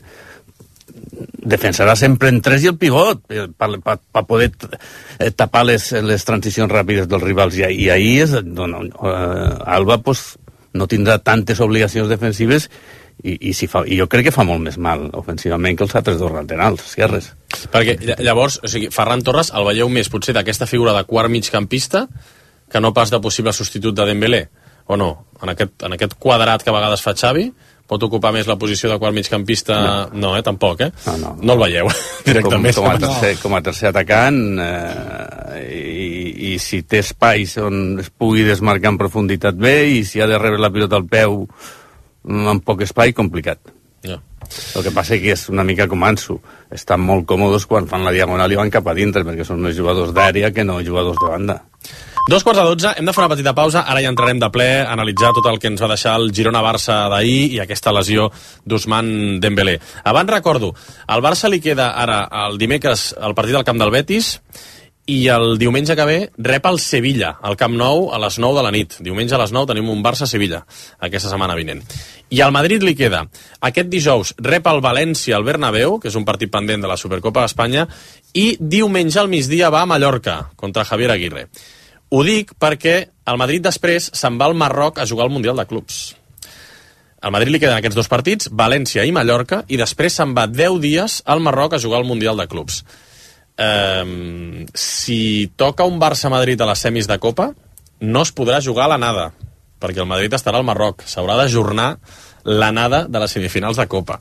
defensarà sempre en tres i el pivot per, per, per poder tapar les, les transicions ràpides dels rivals i, i ahir és, no, no, uh, Alba pues, no tindrà tantes obligacions defensives i, i, si fa, i jo crec que fa molt més mal ofensivament que els altres dos laterals esquerres. Perquè llavors, o sigui, Ferran Torres el veieu més potser d'aquesta figura de quart migcampista que no pas de possible substitut de Dembélé, o no? En aquest, en aquest quadrat que a vegades fa Xavi, pot ocupar més la posició de quart migcampista? No, no eh? Tampoc, eh? No, no. No el veieu directament. Com, com, a tercer, com a tercer atacant, eh, i, i si té espais on es pugui desmarcar en profunditat bé, i si ha de rebre la pilota al peu amb poc espai, complicat. Ja. El que passa que és una mica com Ansu. Estan molt còmodes quan fan la diagonal i van cap a dintre, perquè són més jugadors d'àrea que no jugadors de banda. Dos quarts de dotze, hem de fer una petita pausa, ara ja entrarem de ple a analitzar tot el que ens va deixar el Girona-Barça d'ahir i aquesta lesió d'Ousmane Dembélé. Abans recordo, al Barça li queda ara el dimecres el partit al camp del Betis i el diumenge que ve rep el Sevilla, al Camp Nou, a les nou de la nit. Diumenge a les nou tenim un Barça-Sevilla, aquesta setmana vinent. I al Madrid li queda, aquest dijous rep el València al Bernabéu, que és un partit pendent de la Supercopa d'Espanya, i diumenge al migdia va a Mallorca, contra Javier Aguirre. Ho dic perquè el Madrid després se'n va al Marroc a jugar al Mundial de Clubs. Al Madrid li queden aquests dos partits, València i Mallorca, i després se'n va deu dies al Marroc a jugar al Mundial de Clubs. Um, si toca un Barça-Madrid a les semis de Copa, no es podrà jugar a l'anada, perquè el Madrid estarà al Marroc. S'haurà d'ajornar l'anada de les semifinals de Copa.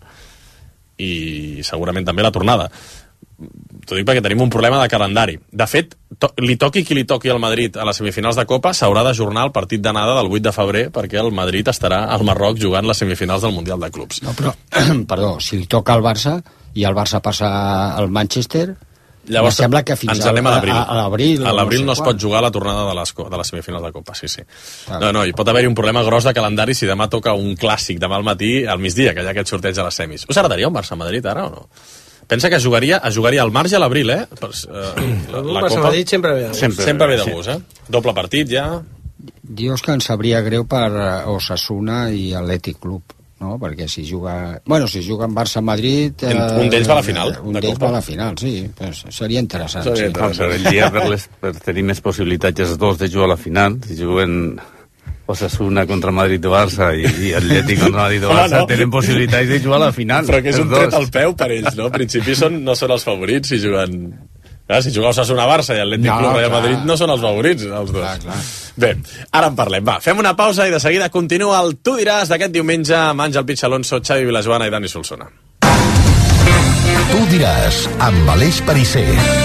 I segurament també la tornada. T'ho dic perquè tenim un problema de calendari. De fet, to li toqui qui li toqui al Madrid a les semifinals de Copa, s'haurà d'ajornar el partit d'anada del vuit de febrer perquè el Madrid estarà al Marroc jugant les semifinals del Mundial de Clubs. No, però, perdó, si li toca al Barça i el Barça passa al Manchester, llavors em sembla que fins ens anem a l'abril. A, a l'abril a l'abril no, no sé es pot jugar la tornada de les, de les semifinals de Copa, sí, sí. Ah. No, no, hi pot haver-hi un problema gros de calendari si demà toca un clàssic demà al matí, al migdia, que hi ha aquest sorteig a les semis. Us agradaria un Barça-Madrid ara o no? Pensa que jugaria, jugaria al marge a l'abril, eh? Per, uh, la, la Copa Madrid sempre ve de gust. Sempre, sempre ve de gust, eh? Doble partit ja. Dius que ens sabria greu per Osasuna i Atlètic Club, no? Perquè si juga... Bueno, si juga en Barça-Madrid... Eh, un d'ells va a la final. Un d'ells va a la final, sí. Pues seria interessant. Seria interessant. Sí. Seria per, les, per tenir més possibilitats els dos de jugar a la final. Si juguen Osasuna contra Madrid o Barça i, i Atlètic contra Madrid o Barça, no, no. Tenen possibilitats de jugar a la final. Però que és un tret al peu per ells, no? En principi són, no són els favorits si juguen... Clar, si juga Osasuna-Barça i Atlètic no, Club Real Madrid no són els favorits, els dos. Clar, clar. Bé, ara en parlem. Va, fem una pausa i de seguida continua el Tu diràs d'aquest diumenge amb Àngel Pitx Alonso, Xavi Vilajoana i Dani Solsona. Tu diràs, amb Aleix Perisser.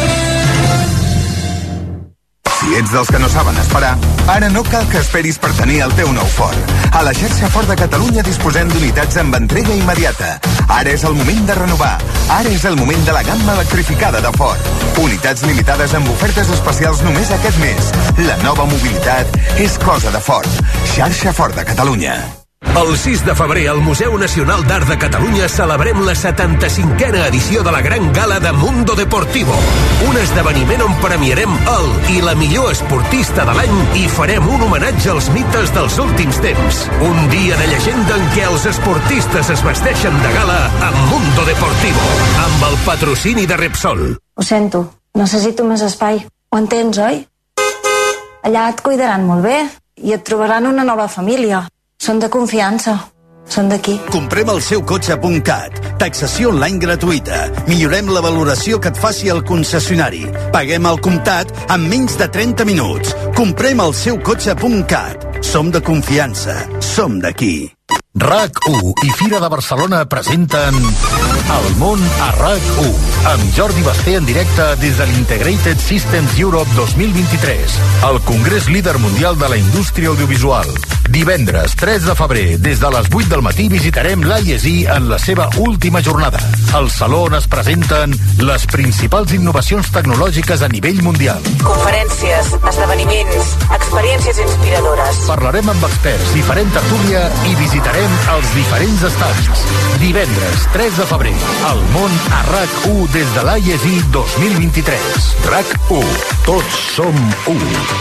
Si ets dels que no saben esperar, ara no cal que esperis per tenir el teu nou Ford. A la xarxa Ford de Catalunya disposem d'unitats amb entrega immediata. Ara és el moment de renovar. Ara és el moment de la gamma electrificada de Ford. Unitats limitades amb ofertes especials només aquest mes. La nova mobilitat és cosa de Ford. Xarxa Ford de Catalunya. El sis de febrer al Museu Nacional d'Art de Catalunya celebrem la setanta-cinquena edició de la Gran Gala de Mundo Deportivo. Un esdeveniment on premiarem el i la millor esportista de l'any i farem un homenatge als mites dels últims temps. Un dia de llegenda en què els esportistes es vesteixen de gala amb Mundo Deportivo, amb el patrocini de Repsol. Ho sento, necessito més espai. Ho entens, oi? Allà et cuidaran molt bé i et trobaran una nova família. Són de confiança. Són d'aquí. Comprem el seu cotxe punt cat. Taxació online gratuïta. Millorem la valoració que et faci el concessionari. Paguem al comptat en menys de trenta minuts. Comprem el seu cotxe punt cat. Som de confiança. Som d'aquí. RAC u i Fira de Barcelona presenten El món a RAC u amb Jordi Basté en directe des de l'Integrated Systems Europe dos mil vint-i-tres, el congrés líder mundial de la indústria audiovisual. Divendres tres de febrer, des de les vuit del matí, visitarem l'A I S I en la seva última jornada. Al saló on es presenten les principals innovacions tecnològiques a nivell mundial. Conferències, esdeveniments, experiències inspiradores. Parlarem amb experts, hi farem tertúlia i visitarem els diferents estadis. Divendres tres de febrer, el món a RAC u des de l'A I S I dos mil vint-i-tres. RAC u, tots som u.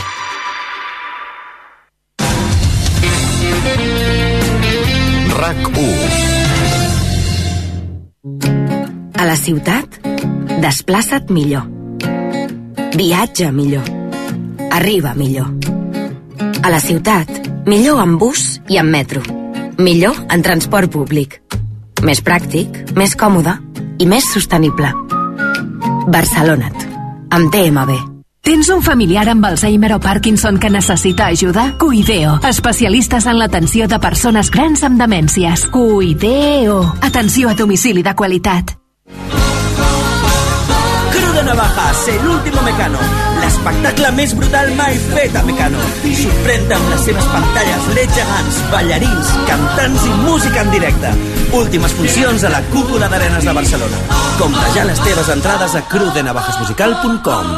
RAC u. A la ciutat, desplaça't millor. Viatja millor. Arriba millor. A la ciutat, millor en bus i en metro. Millor en transport públic. Més pràctic, més còmode i més sostenible. Barcelona't, amb T M B. Tens un familiar amb Alzheimer o Parkinson que necessita ajuda? Cuideo, especialistes en l'atenció de persones grans amb demències. Cuideo, atenció a domicili de qualitat. Cru de Navajas, el último Mecano. L'espectacle més brutal mai fet a Mecano. Sorprèn-te amb les seves pantalles L E D gegants, ballarins, cantants i música en directe. Últimes funcions a la Cúpula d'Arenes de Barcelona. Compra ja les teves entrades a cru de navajas musical punt com.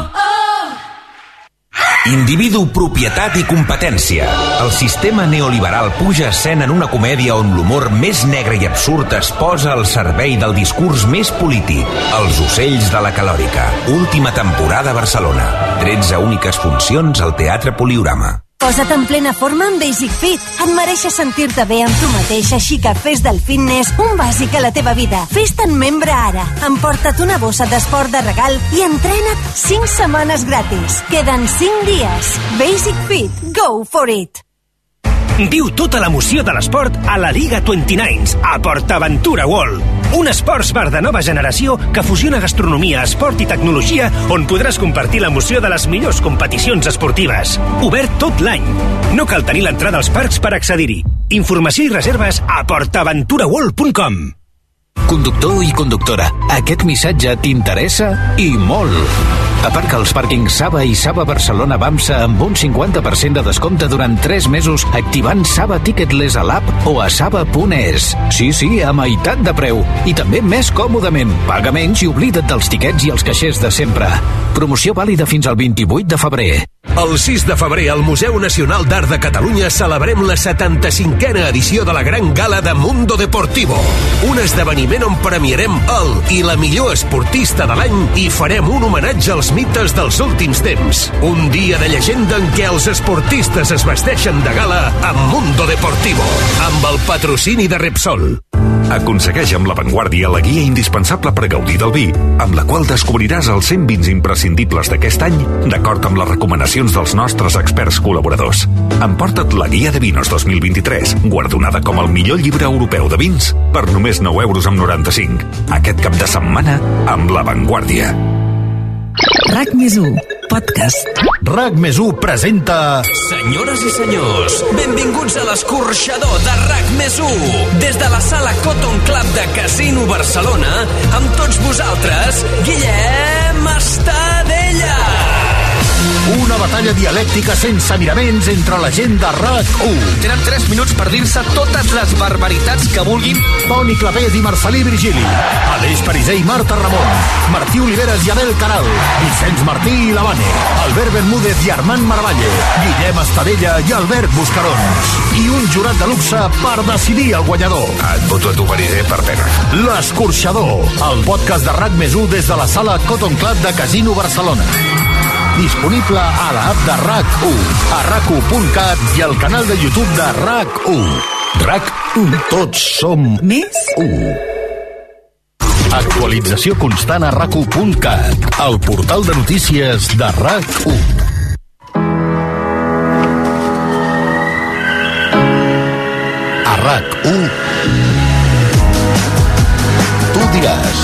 Individu, propietat i competència. El sistema neoliberal puja a escena en una comèdia on l'humor més negre i absurd es posa al servei del discurs més polític. Els ocells de la calòrica. Última temporada a Barcelona. tretze úniques funcions al Teatre Poliorama. Posa't en plena forma amb Basic Fit. Et mereixes sentir-te bé amb tu mateix, així que fes del fitness un bàsic a la teva vida. Fes-te'n membre ara. Emporta't una bossa d'esport de regal i entrena't cinc setmanes gratis. Queden cinc dies. Basic Fit. Go for it. Viu tota l'emoció de l'esport a la Liga vint-i-nou a PortAventura World. Un esports bar de nova generació que fusiona gastronomia, esport i tecnologia on podràs compartir l'emoció de les millors competicions esportives. Obert tot l'any. No cal tenir l'entrada als parcs per accedir-hi. Informació i reserves a portaventura world punt com. Conductor i conductora, aquest missatge t'interessa i molt. Aparca als pàrquings Saba i Saba Barcelona Bamsa amb un cinquanta per cent de descompte durant tres mesos activant Saba Ticketless a l'app o a saba punt es. Sí, sí, a meitat de preu. I també més còmodament. Paga menys i oblida't dels tiquets i els caixers de sempre. Promoció vàlida fins al vint-i-vuit de febrer. El sis de febrer al Museu Nacional d'Art de Catalunya celebrem la setanta-cinquena edició de la Gran Gala de Mundo Deportivo. Un esdeveniment on premiarem el i la millor esportista de l'any i farem un homenatge als mites dels últims temps. Un dia de llegenda en què els esportistes es vesteixen de gala amb Mundo Deportivo, amb el patrocini de Repsol. Aconsegueix amb l'avantguàrdia la guia indispensable per gaudir del vi, amb la qual descobriràs els cent vins imprescindibles d'aquest any, d'acord amb les recomanacions dels nostres experts col·laboradors. Emporta't la Guia de Vinos dos mil vint-i-tres, guardonada com el millor llibre europeu de vins, per només nou euros amb noranta-cinc. Aquest cap de setmana, amb l'avantguàrdia. RAC més u, podcast. RAC més u presenta... Senyores i senyors, benvinguts a l'escorxador de RAC més u. Des de la sala Cotton Club de Casino Barcelona, amb tots vosaltres, Guillem Estadella. Una batalla dialèctica sense miraments entre la gent de RAC u. Tenen tres minuts per dir-se totes les barbaritats que vulguin. Toni Clapés i Marcelí Virgili. Aleix Pariser i Marta Ramon. Martí Oliveres i Abel Caral. Vicenç Martí i Lavane. Albert Bermúdez i Armand Maravalle. Guillem Estadella i Albert Buscarons. I un jurat de luxe per decidir el guanyador. Et voto a tu, Pariser, per pena. L'Escorxador, el podcast de RAC més u des de la sala Cotton Club de Casino Barcelona. Disponible a l'app de RAC u, a rac u punt cat i al canal de YouTube de RAC u. RAC u. Tots som més u. Actualització constant a rac u punt cat, el portal de notícies de RAC u. A RAC u. Tu diràs.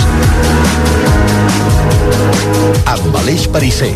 Amb Aleix Pariser.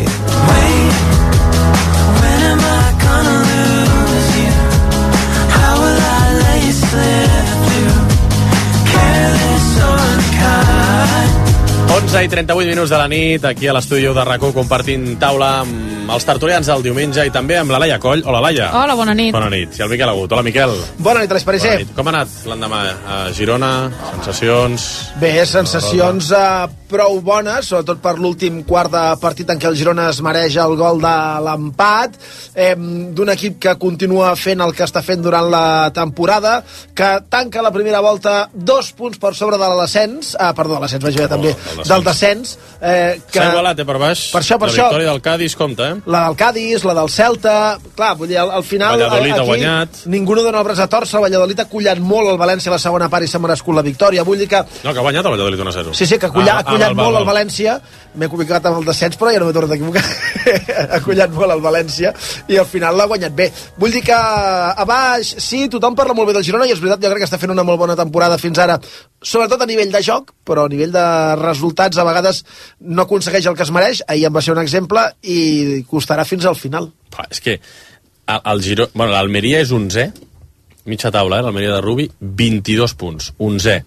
onze i trenta-vuit minuts de la nit, aquí a l'estudi de RAC u, compartint taula amb els tertulians del diumenge i també amb la Laia Coll. Hola, Laia. Hola, bona nit. Bona nit. I el Miquel Agut. Hola, Miquel. Bona nit, Aleix Pariser. Com ha anat l'endemà a Girona? Sensacions? Bé, sensacions eh, prou bones, sobretot per l'últim quart de partit en què el Girona es mereix el gol de l'empat, eh, d'un equip que continua fent el que està fent durant la temporada, que tanca la primera volta dos punts per sobre de l'ascens, ah, perdó, l'ascens vaig veure també, oh, del descens. Eh, que... S'ha igualat, eh, per baix. Per això, per la això. victòria del Cádiz compta, eh? La del Cádiz, la del Celta... Clar, vull dir, al, al final... Valladolid aquí, ha guanyat. Ningú no dona el braç a torça, el Valladolid ha collat molt el València a la segona part i s'ha merescut la victòria. Vull dir que... No, que ha guanyat el Valladolid un a zero. Sí, sí, que ha collat, ah, ha collat molt el València, m'he equivocat amb el descens, però ja no m'he tornat a equivocar. Ha collat molt el València i al final l'ha guanyat bé. Vull dir que a baix, sí, tothom parla molt bé del Girona i és veritat, jo crec que està fent una molt bona temporada fins ara, sobretot a nivell de joc, però a nivell de resultats a vegades no aconsegueix el que es mereix. Ahir en va ser un exemple i costarà fins al final. Pa, és que el Girona, bueno, l'Almeria és onzè, mitja taula, eh, l'Almeria de Rubi, vint-i-dos punts, onzè.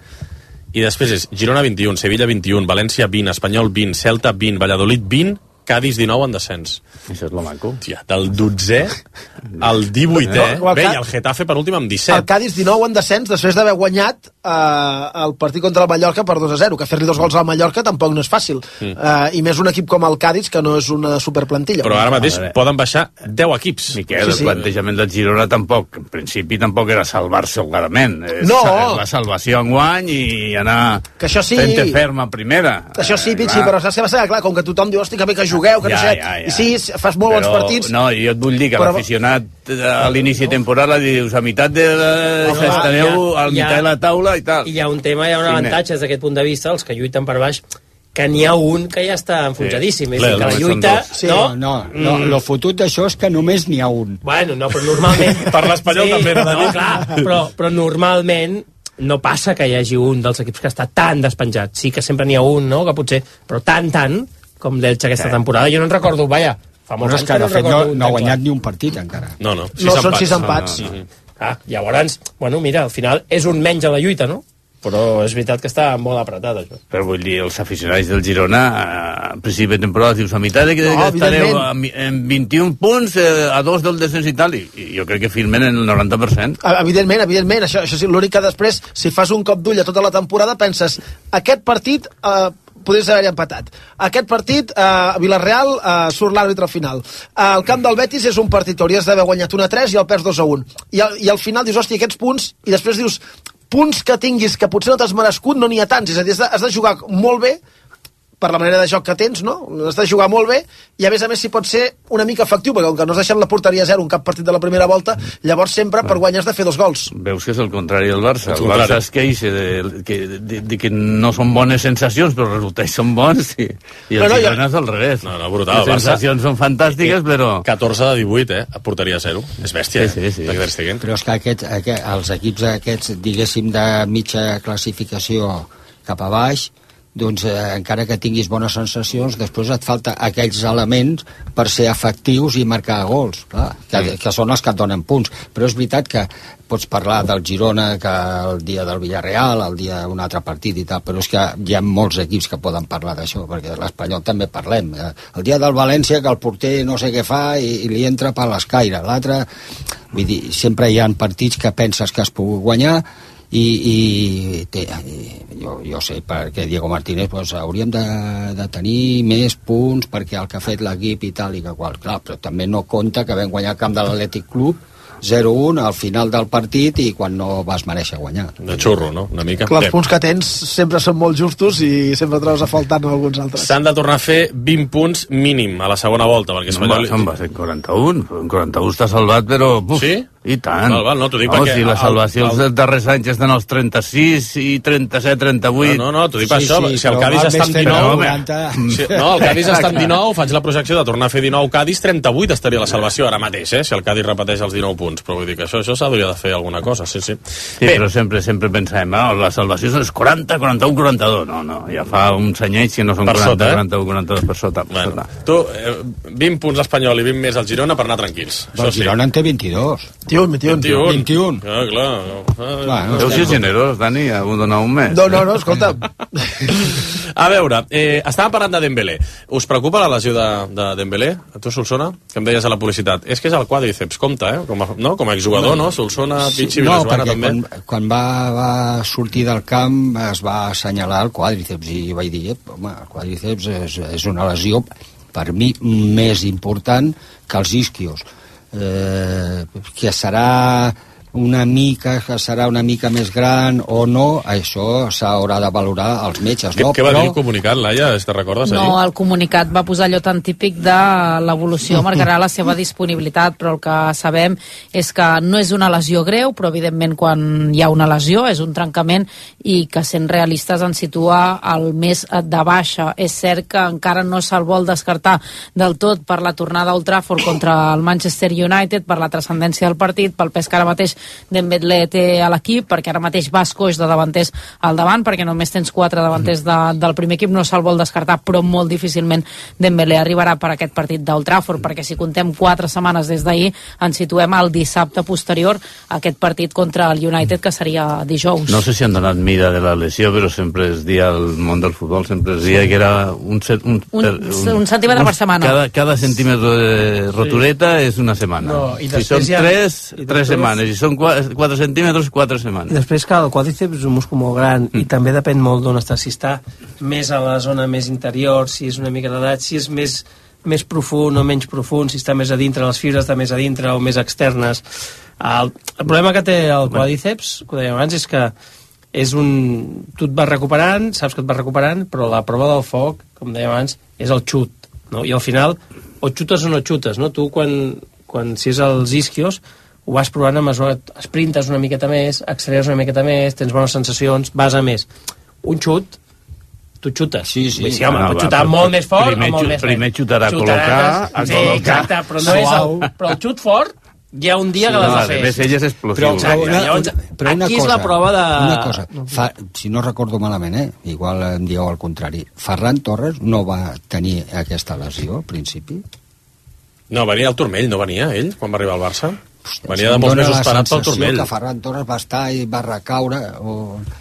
I després és Girona vint-i-un, Sevilla vint-i-un, València vint, Espanyol vint, Celta vint, Valladolid vint, Cádiz dinou en descens. Això és lo maco. Tia, del dotzè al divuitè. No, bé, i el Getafe per últim amb disset. El Cádiz dinou en descens després d'haver guanyat eh, el partit contra el Mallorca per dos a zero, que fer-li dos gols al Mallorca tampoc no és fàcil. Mm. Eh, I més un equip com el Cádiz, que no és una superplantilla. Però ara mateix poden baixar deu equips. Miquel, sí, sí. El plantejament del Girona tampoc, en principi tampoc era salvar-se clarament. No! És la salvació enguany i anar que això sí. fent-te ferma a primera. Això sí, Pichi, però saps què passa? Clar, com que tothom diu, hosti, que bé que jugueu, que ja, no sé, ja, ja. I sí, fas molt però, bons partits. No, jo et vull dir que però... l'aficionat a l'inici de temporada dius, a meitat de la... Home, estareu al mitjà de la taula i tal. I hi ha un tema, hi ha un avantatge des d'aquest punt de vista, els que lluiten per baix, que n'hi ha un que ja està enfonsadíssim. Sí. És que la lluita... Sí. No, no, no, mm. lo fotut d'això és que només n'hi ha un. Bueno, no, però normalment... per l'Espanyol sí, també. No, no, clar, però, però normalment no passa que hi hagi un dels equips que està tan despenjat. Sí que sempre n'hi ha un, no?, que potser... Però tan, tan, com l'Elche aquesta temporada. Jo no en recordo, vaja, fa molts anys que no, fet, no, no ha guanyat ni un partit encara. No, no, sis no són sis empats. No, no, no. Ah, llavors, bueno, mira, al final és un menys a la lluita, no? Però és veritat que està molt apretat, això. Però vull dir, els aficionats del Girona, a principi de temporada, dius, a meitat de que no, estareu en vint-i-un punts, eh, a dos del descens i tal, i jo crec que firmen en el noranta per cent. Evidentment, evidentment, això, això sí, l'únic que després, si fas un cop d'ull a tota la temporada, penses, aquest partit... Eh, podries haver-hi empatat. Aquest partit, eh, a Villarreal, eh, surt l'àrbitre al final. Eh, el camp del Betis és un partit que hauries d'haver guanyat un a tres i el perds dos a un. I, I al final dius, hòstia, aquests punts, i després dius, punts que tinguis que potser no t'has merescut, no n'hi ha tants. És a dir, has de, has de jugar molt bé, per la manera de joc que tens, no? Has de jugar molt bé, i a més a més si pot ser una mica efectiu, perquè com que no has deixat la porteria a zero un cap partit de la primera volta, llavors sempre per guanyar has de fer dos gols. Veus que és el contrari del Barça. El, el Barça es queixa de, de, de, de que no són bones sensacions, però resulta que són bons, i, i el no, Girona no, és al revés. No, no, brutal. Les sensacions són fantàstiques, però... catorze de divuit, eh? A porteria a zero. És bèstia, sí, sí, sí. eh? Però és que aquest, aquest, els equips aquests, diguéssim, de mitja classificació cap a baix, doncs eh, encara que tinguis bones sensacions, després et falta aquells elements per ser efectius i marcar gols, clar, que, sí. que són els que et donen punts. Però és veritat que pots parlar del Girona, que el dia del Villarreal, el dia d'un altre partit i tal, però és que hi ha molts equips que poden parlar d'això, perquè l'Espanyol també parlem. El dia del València, que el porter no sé què fa i, i li entra per l'escaire. L'altre, vull dir, sempre hi ha partits que penses que has pogut guanyar, i, i té, jo, jo sé perquè Diego Martínez pues, hauríem de, de tenir més punts perquè el que ha fet l'equip i tal i que qual, clar, però també no compta que vam guanyar el camp de l'Atlètic Club zero a un al final del partit i quan no vas mereixer guanyar. De xurro, no? Una mica. Clar, els punts que tens sempre són molt justos i sempre trobes a faltar en alguns altres. S'han de tornar a fer vint punts mínim a la segona volta, perquè Espanyol... No, va ser quaranta-un. En quaranta-un està salvat, però... Uf, sí? I tant. Val, val, no, t'ho dic no, perquè... Si les salvacions dels darrers anys estan als trenta-sis i trenta-set, trenta-vuit... No, no, no t'ho dic per sí, això. Sí, si el Cádiz està en dinou... Si, no, el Cádiz està en dinou, faig la projecció de tornar a fer dinou Cádiz, trenta-vuit estaria la salvació ara mateix, eh? Si el Cádiz repeteix els dinou punts. Però vull dir que això, això s'hauria de fer alguna cosa, sí, sí. Sí, bé. Però sempre sempre pensàvem, oh, la salvació és quaranta, quaranta-u, quaranta-dos. No, no, ja fa uns anyets que no són quaranta, sota, eh? quaranta-u, quaranta-dos per sota. Per bueno, sota. Tu, eh, vint punts l'Espanyol i vint més al Girona per anar tranquils. El Girona en té vint-i-dos. vint-i-un. vint-i-un. Ah, clar. Ah, bueno, deu ser generós, Dani, a donar un mes. No, no, no, escolta. A veure, eh, estàvem parlant de Dembélé. Us preocupa la lesió de, de Dembélé? A tu, Solsona? Que em deies a la publicitat. És que és el quàdriceps, compte, eh? Com a, no? Com a exjugador, no? Solsona, Pichi, no, Vilajoana, també. No, perquè quan va, va sortir del camp es va assenyalar el quàdriceps i vaig dir, home, el quàdriceps és, és una lesió per mi més important que els isquios. Eh, que serà una mica, que serà una mica més gran o no, això s'haurà de valorar als metges, no? Què, què va dir el comunicat, Laia? Te recordes? No, el comunicat va posar allò tan típic de l'evolució marcarà la seva disponibilitat, però el que sabem és que no és una lesió greu, però evidentment quan hi ha una lesió és un trencament i que sent realistes ens situa al mes de baixa. És cert que encara no se'l vol descartar del tot per la tornada a Old Trafford contra el Manchester United, per la transcendència del partit, pel pes que ara mateix Dembélé té a l'equip, perquè ara mateix vas coix de davanters al davant, perquè només tens quatre davanters de, del primer equip, no se'l vol descartar, però molt difícilment Dembélé arribarà per aquest partit d'Old Trafford, perquè si contem quatre setmanes des d'ahir, ens situem al dissabte posterior a aquest partit contra el United, que seria dijous. No sé si han donat mida de la lesió, però sempre es dia al món del futbol, sempre es dia sí. que era un, un, un, un, un centímetre per setmana. Cada, cada centímetre de rotureta sí. és una setmana. No, i si són ja, tres, i tres setmanes. Si són quatre centímetres, quatre setmanes. I després, clar, el quàdriceps és un múscul molt gran mm. i també depèn molt d'on està. Si està més a la zona més interior, si és una mica d'edat, si és més, més profund o menys profund, si està més a dintre, les fibres estan més a dintre o més externes. El, el problema que té el quàdriceps, que ho dèiem abans, és que és un... tu et vas recuperant, saps que et vas recuperant, però la prova del foc, com dèiem abans, és el xut, no? I al final, o xutes o no xutes, no? Tu, quan, quan si és els isquios, ho vas provant a mesura, esprintes una miqueta més, acceleres una miqueta més, tens bones sensacions, vas a més. Un xut, tu xutes. Sí, sí. Sí, home, no, pots xutar va, molt més fort primer, o molt més primer xutarà a xutarà, col·locar, a sí, col·locar. Exacte, però no és el, però el xut fort hi ha un dia sí, que l'has no, de fer. A més, ell és explosiu. Però, però, una, Llavors, però una aquí cosa, és la prova de... Una cosa, fa, si no recordo malament, eh, igual em dieu al contrari, Ferran Torres no va tenir aquesta lesió al principi? No, venia al turmell, no venia ell, quan va arribar al Barça? Hòstia, venia de molts mesos parat pel turmell. Que Ferran Torres va estar i va recaure o...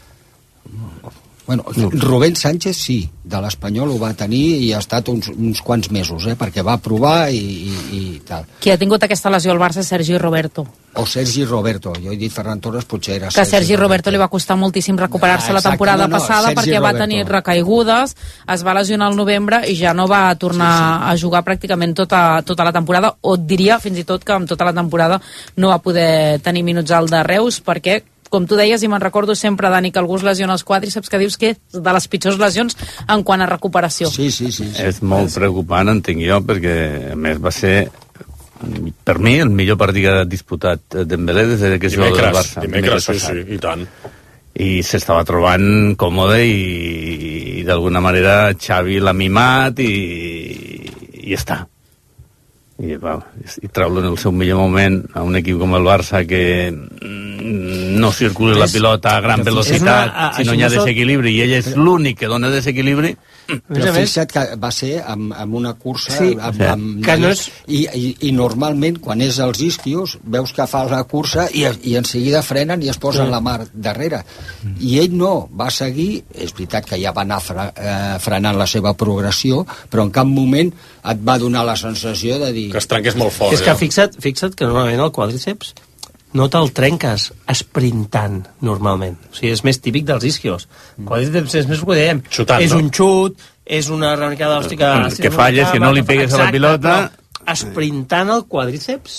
Bueno, Rubén Sánchez sí, de l'Espanyol ho va tenir i ha estat uns, uns quants mesos, eh, perquè va provar i, i, i tal. Qui ha tingut aquesta lesió al Barça és Sergi Roberto. O Sergi Roberto, jo he dit Ferran Torres, potser era que Sergi, Sergi Roberto. Roberto li va costar moltíssim recuperar-se ah, la temporada no, no, passada Sergi perquè Roberto. Va tenir recaigudes, es va lesionar al novembre i ja no va tornar sí, sí. a jugar pràcticament tota, tota la temporada, o et diria fins i tot que amb tota la temporada no va poder tenir minuts al de Reus perquè com tu deies, i me'n recordo sempre, Dani, que algú es lesiona els quàdriceps, que dius que és de les pitjors lesions en quant a recuperació. Sí, sí, sí. sí. És molt preocupant, entenc jo, perquè a més va ser, per mi, el millor partit que ha disputat Dembélé des que es va del Barça. Dimecres, sí, sí, i tant. I s'estava trobant còmode i, i d'alguna manera Xavi l'ha mimat i, i ja està. I, va, i treure en el seu millor moment a un equip com el Barça que no circula la pilota a gran velocitat, una, a, sinó hi ha desequilibri i ell és l'únic que dona desequilibri. Però fixa't que va ser amb, amb una cursa sí, amb, sí. amb, que no és... i, i, i normalment quan és els isquios veus que fa la cursa i, i en seguida frenen i es posen sí. la mar darrere i ell no, va seguir, és veritat que ja va anar fre, eh, frenant la seva progressió, però en cap moment et va donar la sensació de dir que es trenqués molt fort. És que fixa't, fixa't que normalment el quàdriceps no te'l trenques esprintant normalment, o sigui, és més típic dels isquios. El quàdriceps és més, ho dèiem, xutant, és no? un xut, és una rebanicada d'hòstia que... que falles, que no li pegues a la pilota... Esprintant el quàdriceps,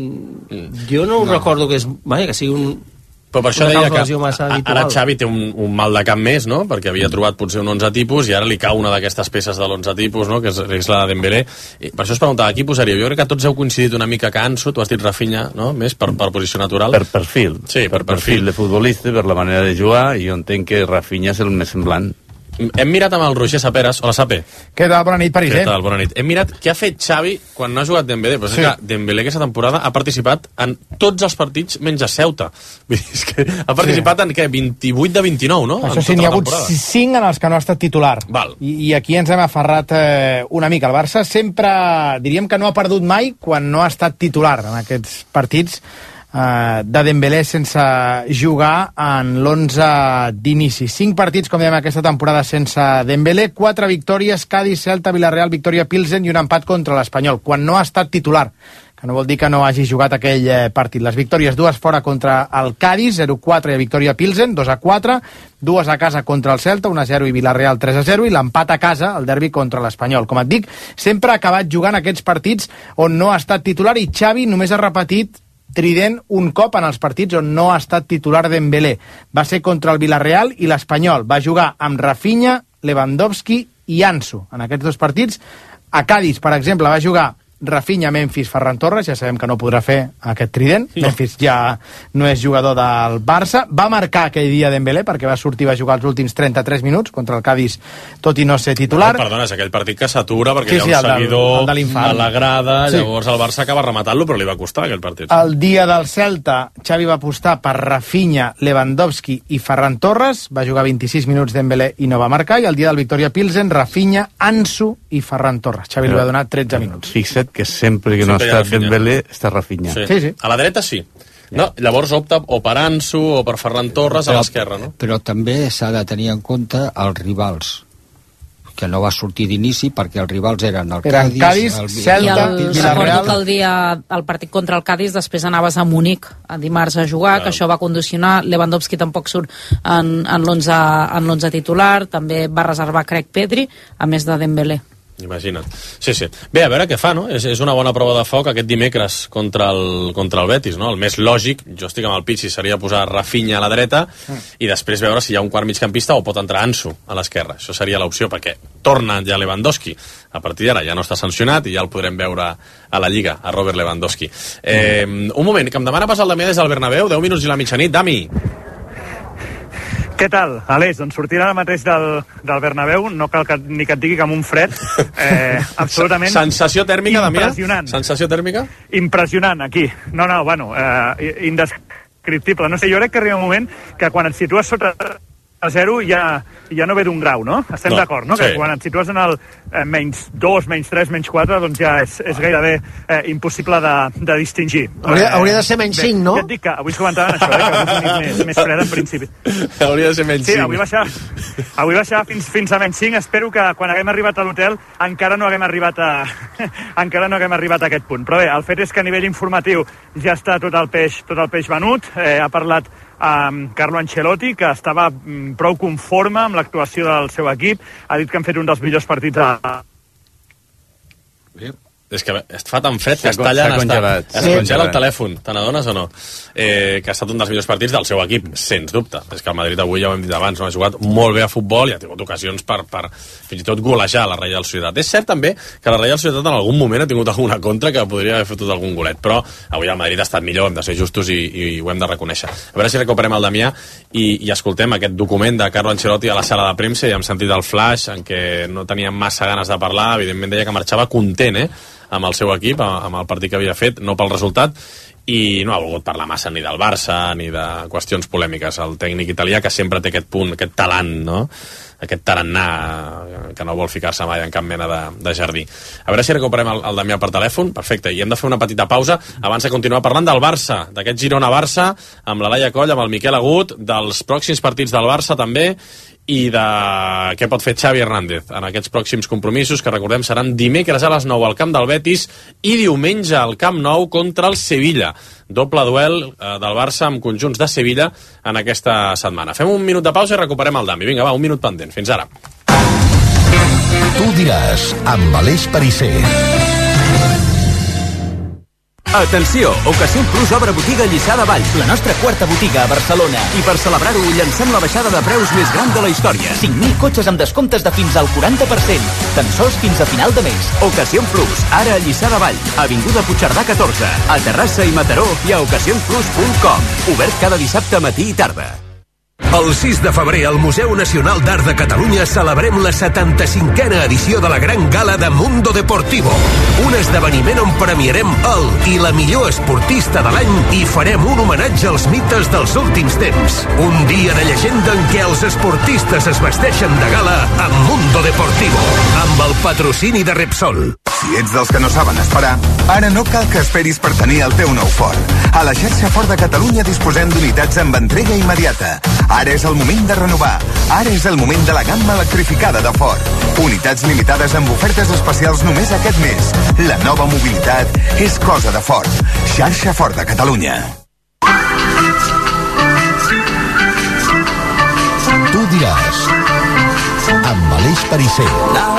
jo no, no. recordo que és... Vaja, que sigui un... Però per això deia que ara Xavi té un, un mal de cap més, no? Perquè havia trobat potser un onze tipus i ara li cau una d'aquestes peces de l'onze tipus, no? Que és, és la de Dembélé. I per això es preguntava, qui posaria? Jo crec que tots heu coincidit una mica que Ansu, tu has dit Rafinha, no? Més per, per posició natural. Per perfil. Sí, per, per perfil. perfil de futbolista, per la manera de jugar, i jo entenc que Rafinha és el més semblant. Hem mirat amb el Roger Saperas. Hola, Sape. Què tal? Bona nit, París. Què tal? Bona nit. Hem mirat què ha fet Xavi quan no ha jugat Dembélé. Però sí. És que Dembélé aquesta temporada ha participat en tots els partits menys a Ceuta. Vull dir, és que ha participat sí. en què? vint-i-vuit de vint-i-nou, no? Això sí, n'hi ha hagut cinc en els que no ha estat titular. Val. I, I aquí ens hem aferrat eh, una mica. El Barça sempre, diríem que no ha perdut mai quan no ha estat titular en aquests partits de Dembélé sense jugar en l'onze d'inici. Cinc partits, com dèiem, aquesta temporada sense Dembélé, quatre victòries, Cádiz, Celta, Villarreal, Victòria Pilsen i un empat contra l'Espanyol, quan no ha estat titular, que no vol dir que no hagi jugat aquell partit. Les victòries, dues fora contra el Cádiz, zero quatre, i a Victòria Pilsen, dos a quatre, dues a casa contra el Celta, un a zero, i Villarreal tres a zero, i l'empat a casa, el derbi contra l'Espanyol. Com et dic, sempre ha acabat jugant aquests partits on no ha estat titular, i Xavi només ha repetit trident un cop en els partits on no ha estat titular Dembélé. Va ser contra el Villarreal i l'Espanyol. Va jugar amb Rafinha, Lewandowski i Ansu. En aquests dos partits, a Cádiz, per exemple, va jugar Rafinha, Memphis, Ferran Torres. Ja sabem que no podrà fer aquest trident. No. Memphis ja no és jugador del Barça. Va marcar aquell dia Dembélé perquè va sortir, va jugar els últims trenta-tres minuts contra el Cádiz, tot i no ser titular. No, perdona, és aquell partit que s'atura perquè sí, hi ha sí, un seguidor del, de a la grada, sí. Llavors el Barça acaba rematant-lo, però li va costar aquell partit. El dia del Celta, Xavi va apostar per Rafinha, Lewandowski i Ferran Torres. Va jugar vint-i-sis minuts Dembélé i no va marcar. I el dia del Victoria Pilsen, Rafinha, Ansu i Ferran Torres. Xavi li va donar tretze minuts. Fixa't que sempre que no està Dembélé està Rafinha. Sí. Sí, sí. A la dreta sí. No, llavors opta o per Ansu o per Ferran Torres però, a l'esquerra, no? Però també s'ha de tenir en compte els rivals, que no va sortir d'inici perquè els rivals eren el eren Cádiz, Cádiz el Celta, i el, recordo que el dia el partit contra el Cádiz després anaves a Munic a dimarts a jugar, clar. Que això va condicionar. Lewandowski tampoc surt en, en l'onze titular, també va reservar Craig Pedri, a més de Dembélé. Imagina't. Sí, sí. Bé, a veure què fa, no? És, és una bona prova de foc aquest dimecres contra el, contra el Betis, no? El més lògic, jo estic amb el Pichi, seria posar Rafinha a la dreta mm. i després veure si hi ha un quart migcampista o pot entrar Ansu a l'esquerra. Això seria l'opció, perquè torna ja Lewandowski. A partir d'ara ja no està sancionat i ja el podrem veure a la Lliga, a Robert Lewandowski. Eh, un moment, que em demana passar el Damià des del Bernabéu, deu minuts i la mitjanit. Dami. Què tal, Aleix? Doncs sortir ara mateix del, del Bernabéu, no cal que, ni que et digui que amb un fred, eh, absolutament... Sensació tèrmica, Damià? Impressionant. Sensació tèrmica? Impressionant, aquí. No, no, bueno, eh, indescriptible. No sé, jo crec que arriba un moment que quan et situes sota a zero ja, ja no ve d'un grau, no? Estem no, d'acord, no? Sí. Que quan et situes en el eh, menys dos, menys tres, menys quatre, doncs ja és, és gairebé eh, impossible de, de distingir. Hauria, hauria de ser menys cinc, no? Ja et dic que avui es comentaven això, eh, que avui és més, més fred en principi. Hauria de ser menys cinc. Sí, avui baixar, avui baixar fins, fins a menys cinc. Espero que quan haguem arribat a l'hotel encara no haguem arribat a encara no haguem arribat a aquest punt. Però bé, el fet és que a nivell informatiu ja està tot el peix, tot el peix venut. Eh, ha parlat amb Carlo Ancelotti, que estava mm, prou conforme amb l'actuació del seu equip. Ha dit que han fet un dels millors partits a... És que es fa tan fred que es tallen... Es congela el telèfon, te n'adones o no? Eh, que ha estat un dels millors partits del seu equip, sens dubte. És que el Madrid avui, ja ho hem dit abans, no ha jugat molt bé a futbol i ha tingut ocasions per, per fins i tot golejar la Reial Societat. És cert també que la Reial Societat en algun moment ha tingut alguna contra que podria haver fet tot algun golet, però avui el Madrid ha estat millor, hem de ser justos i, i ho hem de reconèixer. A veure si recuperem el Damià i, i escoltem aquest document de Carlo Ancelotti a la sala de premsa i hem sentit el flash en què no tenia massa ganes de parlar, evidentment deia que marxava content, eh? Amb el seu equip, amb el partit que havia fet, no pel resultat, i no ha volgut parlar massa ni del Barça ni de qüestions polèmiques. El tècnic italià, que sempre té aquest punt, aquest talant, no? Aquest tarannà que no vol ficar-se mai en cap mena de, de jardí. A veure si recuperem el, el Damià per telèfon. Perfecte, i hem de fer una petita pausa abans de continuar parlant del Barça, d'aquest Girona-Barça, amb la Laia Coll, amb el Miquel Agut, dels pròxims partits del Barça també, i de què pot fer Xavi Hernández en aquests pròxims compromisos, que recordem seran dimecres a les nou al camp del Betis i diumenge al Camp Nou contra el Sevilla. Doble duel eh, del Barça amb conjunts de Sevilla en aquesta setmana. Fem un minut de pausa i recuperem el Dami. Vinga, va, un minut pendent. Fins ara. Tu diràs, amb Aleix Perisser. Atenció! Ocasión Plus obre botiga a Lliçà de Vall, la nostra quarta botiga a Barcelona. I per celebrar-ho, llancem la baixada de preus més gran de la història. cinc mil cotxes amb descomptes de fins al quaranta per cent. Tan sols fins a final de mes. Ocasión Plus, ara a Lliçà de Vall, avinguda Puigcerdà catorze, a Terrassa i Mataró i a ocasión plus punt com. Obert cada dissabte matí i tarda. El sis de febrer al Museu Nacional d'Art de Catalunya celebrem la setanta-cinquena edició de la Gran Gala de Mundo Deportivo, un esdeveniment on premiarem el i la millor esportista de l'any i farem un homenatge als mites dels últims temps. Un dia de llegenda en què els esportistes es vesteixen de gala amb Mundo Deportivo, amb el patrocini de Repsol. Si ets dels que no saben esperar, ara no cal que esperis per tenir el teu nou Ford. A la xarxa Ford de Catalunya disposem d'unitats amb entrega immediata. Ara és el moment de renovar. Ara és el moment de la gamma electrificada de Ford. Unitats limitades amb ofertes especials només aquest mes. La nova mobilitat és cosa de Ford. Xarxa Ford de Catalunya. Tu diràs, amb Aleix Perisser.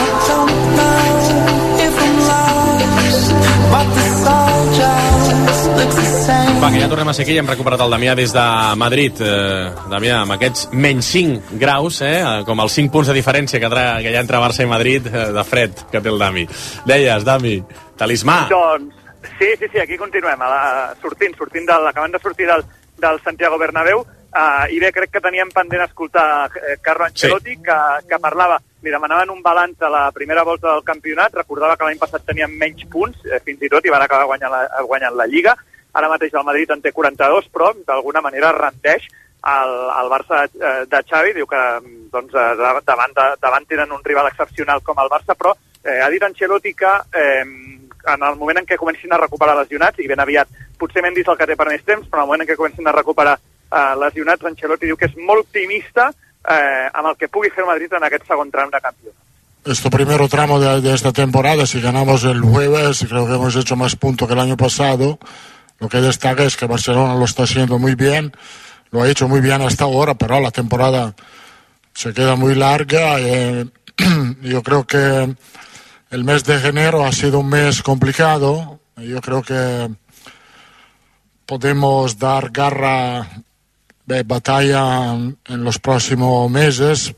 But the soldiers Va, que ja tornem a ser aquí i hem recuperat el Damià des de Madrid. Eh, Damià, amb aquests menys cinc graus, eh, com els cinc punts de diferència que, tra que hi ha entre Barça i Madrid, eh, de fred que té el Dami. Deies, Dami, talismà. Doncs, sí, sí, sí, aquí continuem, a la, sortint, sortint del, acabant de sortir del, del Santiago Bernabéu, uh, i bé, crec que teníem pendent escoltar eh, Carlo Ancelotti, sí. que, que parlava, li demanaven un balanç a la primera volta del campionat, recordava que l'any passat teníem menys punts, eh, fins i tot, i van acabar guanyant la, guanyant la Lliga. Ara mateix el Madrid en té quaranta-dos, però d'alguna manera rendeix el, el Barça de Xavi, diu que doncs, davant, de, davant tenen un rival excepcional com el Barça, però eh, ha dit Ancelotti que eh, en el moment en què comencin a recuperar lesionats, i ben aviat, potser Mendy és el que té per més temps, però en el moment en què comencin a recuperar eh, lesionats, Ancelotti diu que és molt optimista eh, amb el que pugui fer el Madrid en aquest segon tram de campionat. Este primer tramo de, de esta temporada, si ganamos el jueves, creo que hemos hecho más puntos que el año pasado. Lo que destaca es que Barcelona lo está haciendo muy bien, lo ha hecho muy bien hasta ahora, pero la temporada se queda muy larga. Eh, yo creo que el mes de enero ha sido un mes complicado. Yo creo que podemos dar garra de batalla en los próximos meses.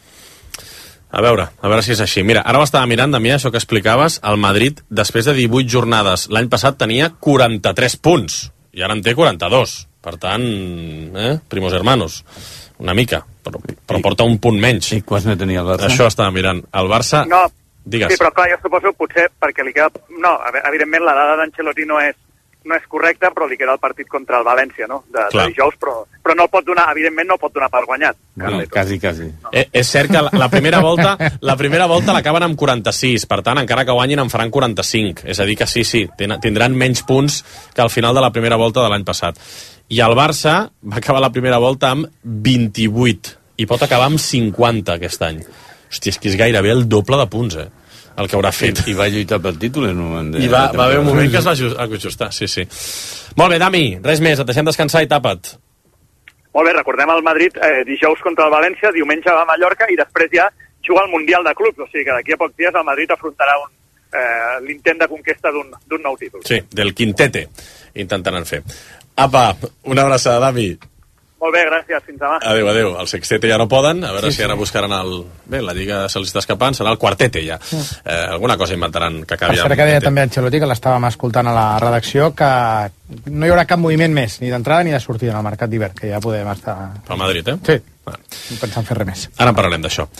A veure, a veure si és així. Mira, ara ho estava mirant, Damià, això que explicaves, el Madrid, després de divuit jornades, l'any passat tenia quaranta-tres punts, i ara en té quaranta-dos. Per tant, eh, primos hermanos, una mica, però, però porta un punt menys. I quants ne tenia el Barça? Això estava mirant. El Barça... No, digues. Sí, però clar, jo suposo potser perquè li queda... No, evidentment la dada d'Ancelotti no és no és correcta, però li queda el partit contra el València, no? De, de dijous, però, però no el pot donar, evidentment no el pot donar per guanyat. Bueno, quasi, quasi. No. Eh, és cert que la, la primera volta la primera volta l'acaben amb quaranta-sis, per tant, encara que guanyin en faran quaranta-cinc. És a dir que sí, sí, tindran menys punts que al final de la primera volta de l'any passat. I el Barça va acabar la primera volta amb vint-i-vuit i pot acabar amb cinquanta aquest any. Hòstia, és que és gairebé el doble de punts, eh? El que haurà fet. I, i va lluitar pel títol en un moment de... I va, va haver un moment que es va ajustar, sí, sí. Molt bé, Dami, res més, et deixem descansar i tapa't. Molt bé, recordem el Madrid eh, dijous contra el València, diumenge va a Mallorca i després ja juga al Mundial de Clubs, o sigui que d'aquí a pocs dies el Madrid afrontarà un, eh, l'intent de conquesta d'un nou títol. Sí, del quintete intentaran fer. Apa, una abraçada, Dami. Molt bé, gràcies, fins demà. Adéu, adéu. El sextete ja no poden, a veure sí, si ara buscaran el... Bé, la Lliga se'ls està escapant, serà el quartete ja. Sí. Eh, alguna cosa inventaran que acabi... Espera que deia també Ancelotti, que l'estàvem escoltant a la redacció, que no hi haurà cap moviment més, ni d'entrada ni de sortida en el mercat d'hivern, que ja podem estar... Pel Madrid, eh? Sí, ah. no pensant fer res més. Ara en parlarem d'això.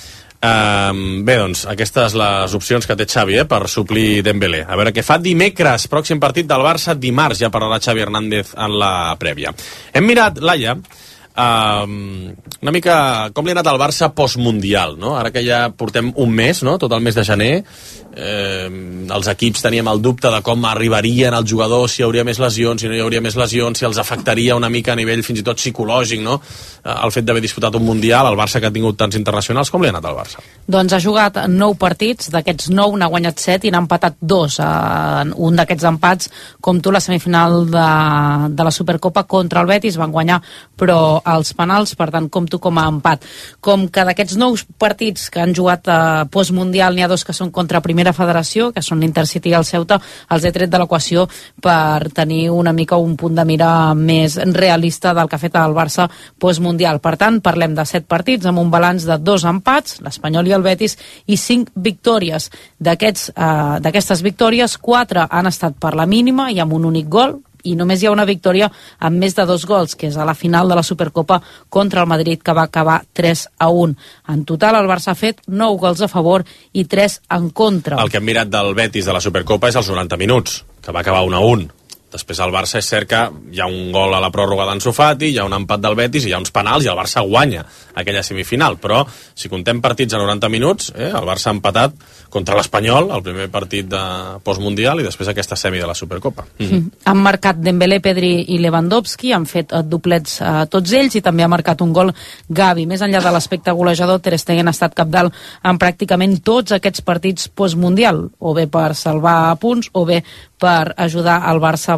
Uh, bé, doncs, aquestes les opcions que té Xavi, eh, per suplir Dembélé. A veure què fa dimecres, pròxim partit del Barça, dimarts, ja parlarà Xavi Hernández en la prèvia. Hem mirat, Laia, Uh, una mica com li ha anat al Barça postmundial, no? Ara que ja portem un mes, no? Tot el mes de gener, eh, els equips teníem el dubte de com arribarien els jugadors, si hi hauria més lesions, si no hi hauria més lesions, si els afectaria una mica a nivell fins i tot psicològic, no? Uh, el fet d'haver disputat un mundial, el Barça que ha tingut tants internacionals, com li ha anat al Barça? Doncs ha jugat nou partits, d'aquests nou n'ha guanyat set i n'ha empatat dos. Uh, un d'aquests empats, com tu, la semifinal de, de la Supercopa contra el Betis, van guanyar, però als penals, per tant, compto com a empat. Com que d'aquests nous partits que han jugat a postmundial n'hi ha dos que són contra Primera Federació, que són l'Intercity i el Ceuta, els he tret de l'equació per tenir una mica un punt de mira més realista del que ha fet el Barça postmundial. Per tant, parlem de set partits amb un balanç de dos empats, l'Espanyol i el Betis, i cinc victòries. D'aquests, eh, d'aquestes victòries, quatre han estat per la mínima i amb un únic gol, i només hi ha una victòria amb més de dos gols, que és a la final de la Supercopa contra el Madrid, que va acabar tres a un. En total, el Barça ha fet nou gols a favor i tres en contra. El que hem mirat del Betis de la Supercopa és els noranta minuts, que va acabar un a un. Després el Barça és cert que hi ha un gol a la pròrroga d'Ansu Fati, hi ha un empat del Betis, hi ha uns penals i el Barça guanya aquella semifinal, però si contem partits a noranta minuts, eh, el Barça ha empatat contra l'Espanyol, el primer partit de postmundial, i després aquesta semi de la Supercopa. Mm-hmm. Han marcat Dembélé, Pedri i Lewandowski, han fet doblets eh, tots ells, i també ha marcat un gol Gavi. Més enllà de l'aspecte golejador, Ter Stegen ha estat capdalt en pràcticament tots aquests partits postmundial, o bé per salvar punts o bé per ajudar el Barça a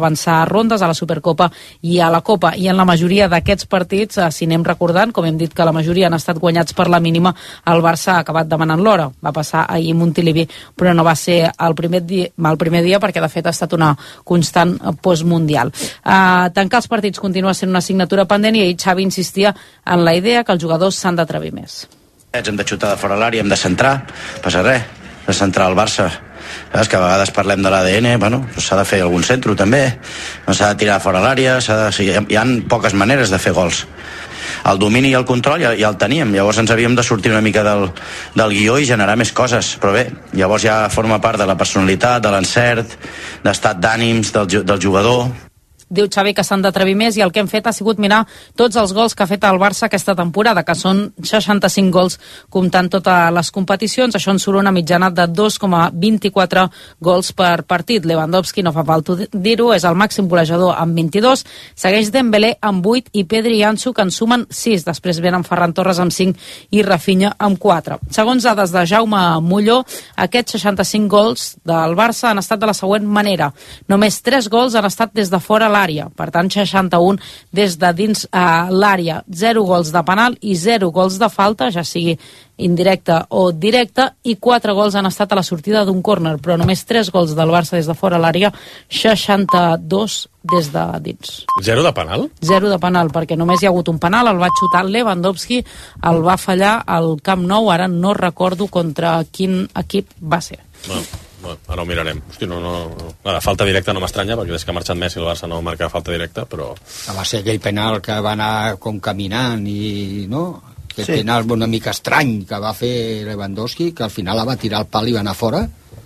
avançar a rondes, a la Supercopa i a la Copa. I en la majoria d'aquests partits, eh, si anem recordant, com hem dit que la majoria han estat guanyats per la mínima, el Barça ha acabat demanant l'hora. Va passar ahir a Montilivi, però no va ser el primer dia, el primer dia perquè de fet ha estat una constant postmundial. Uh, tancar els partits continua sent una assignatura pendent i ahir Xavi insistia en la idea que els jugadors s'han d'atrevir més. Hem de xutar de fora l'àrea, hem de centrar, passa res, de centrar el Barça. Saps que a vegades parlem de l'A D N, bueno, s'ha de fer algun centre també, no s'ha de tirar fora l'àrea, s'ha de... hi ha poques maneres de fer gols. El domini i el control ja, ja el teníem, llavors ens havíem de sortir una mica del, del guió i generar més coses, però bé, llavors ja forma part de la personalitat, de l'encert, d'estat d'ànims del, del jugador. Diu Xavi que s'han d'atrevir més i el que hem fet ha sigut mirar tots els gols que ha fet el Barça aquesta temporada, que són seixanta-cinc gols comptant totes les competicions. Això ens surt una mitjana de dos coma vint-i-quatre gols per partit. Lewandowski, no fa falta dir-ho, és el màxim golejador amb vint-i-dos, segueix Dembélé amb vuit i Pedri i Ansu, que en sumen sis. Després venen Ferran Torres amb cinc i Rafinha amb quatre. Segons dades de Jaume Molló, aquests seixanta-cinc gols del Barça han estat de la següent manera. Només tres gols han estat des de fora l'àrea. Per tant, seixanta-un des de dins uh, l'àrea, zero gols de penal i zero gols de falta, ja sigui indirecta o directa, i quatre gols han estat a la sortida d'un córner, però només tres gols del Barça des de fora l'àrea, seixanta-dos des de dins. Zero de penal? Zero de penal, perquè només hi ha hagut un penal, el va xutar Lewandowski, el va fallar al Camp Nou, ara no recordo contra quin equip va ser. No. No, ara ho mirarem. Hosti, no, no, no. La falta directa no m'estranya, perquè des que ha marxat Messi el Barça no marca falta directa, però... Va ser aquell penal que va anar com caminant i... no? Aquell sí. penal una mica estrany que va fer Lewandowski, que al final la va tirar al pal i va anar fora.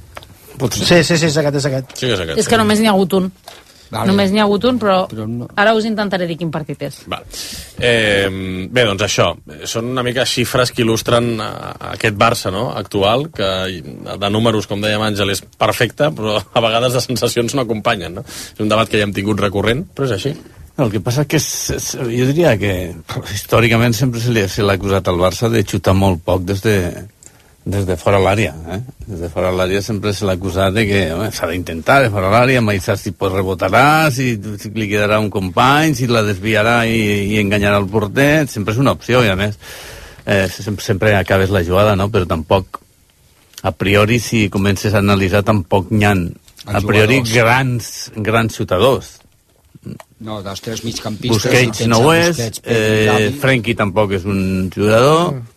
Sí, sí, sí, és aquest, és aquest. Sí, és aquest. És que només n'hi ha hagut un. Vale. Només n'hi ha hagut un, però, però no. Ara us intentaré dir quin partit és. Va. Eh, bé, doncs això, són una mica xifres que il·lustren aquest Barça, no?, actual, que de números, com dèiem Àngel, és perfecte, però a vegades de sensacions no acompanyen, no? És un debat que ja hem tingut recurrent, però és així. El que passa que és, és, jo diria que històricament sempre se l'ha acusat al Barça de xutar molt poc des de, des de fora l'àrea, eh? Des de fora l'àrea sempre se l'ha acusat de que s'ha d'intentar de fora l'àrea, mai saps si pues rebotarà, si, si li quedarà un company, si la desviarà i, i enganyarà el porter, sempre és una opció, i a més eh, sempre, sempre acabes la jugada, no? Però tampoc, a priori, si comences a analitzar, tampoc n'hi ha, a priori, grans, grans xutadors. No, dels tres migcampistes... Busquets no ho és, eh, Frenkie tampoc és un jugador... Mm.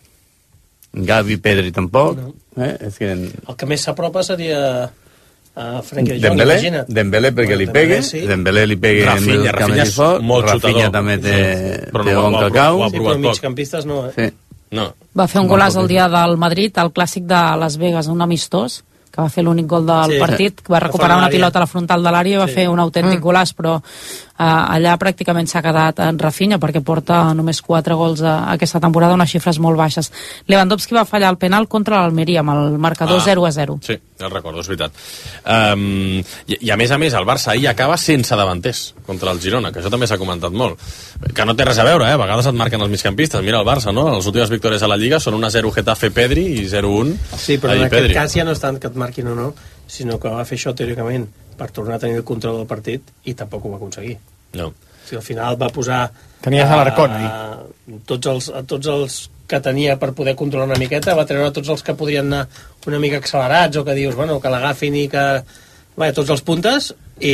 Gavi, Pedri tampoc, no. eh? És que... El que més s'apropa seria uh, Frenkie de Jong, Dembélé, imagina't. Dembélé perquè li pegue, sí. Dembélé li pegue Rafinha, Rafinha és molt Rafinha xutador. també té, sí. té no, bon cacau. Sí, però migcampistes no, eh? Sí. No. Va fer un golaç el dia del Madrid, el clàssic de Las Vegas, un amistós, que va fer l'únic gol del sí. partit, va recuperar una pilota a la frontal de l'àrea i va sí. fer un autèntic mm. golaç, però uh, allà pràcticament s'ha quedat en Rafinha, perquè porta només quatre gols a, a aquesta temporada, unes xifres molt baixes. Lewandowski va fallar el penal contra l'Almeria, amb el marcador ah, zero a zero. Sí, ja el recordo, és veritat. Um, i, I a més a més, el Barça ahir acaba sense davanters contra el Girona, que això també s'ha comentat molt. Que no té res a veure, eh? A vegades et marquen els migcampistes. Mira el Barça, no? Les últimes victòries a la Lliga són una zero Getafe Pedri i zero un Sí, però en Pedri. aquest cas ja no és tant que et marquin o no, sinó que va fer això teòricament per tornar a tenir el control del partit i tampoc ho va aconseguir. No. O sigui, al final va posar... Tenies a l'Arcón, ahí. Tots els, a tots els que tenia per poder controlar una miqueta, va treure tots els que podrien anar una mica accelerats o que dius, bueno, que l'agafin i que... Vaja, tots els puntes i...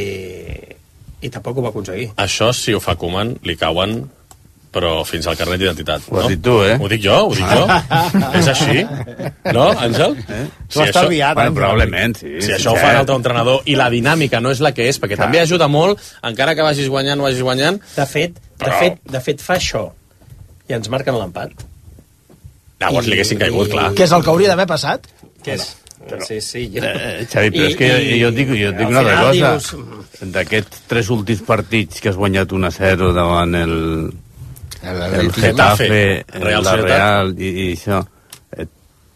i tampoc ho va aconseguir. Això, si ho fa Koeman, li cauen però fins al carnet d'identitat. Ho has no? dit tu, eh? Ho dic jo, ho dic jo. És així? No, Àngel? Eh? Si això, estalviat, bueno, probablement, sí. si això ho fa l'altre entrenador i la dinàmica no és la que és, perquè Clar. també ajuda molt, encara que vagis guanyant o vagis guanyant... De fet, però... de fet, de fet fa això i ens marquen l'empat. Llavors I, li haguessin caigut, i... clar. Què és el que hauria d'haver passat? Què és? Però, sí, sí. Jo... Eh, Xavi, però I, és que jo, jo dic, jo dic una altra cosa. Dius... D'aquests tres últims partits que has guanyat un a zero davant el... El, el, el Getafe, Real la Real i, i això, eh,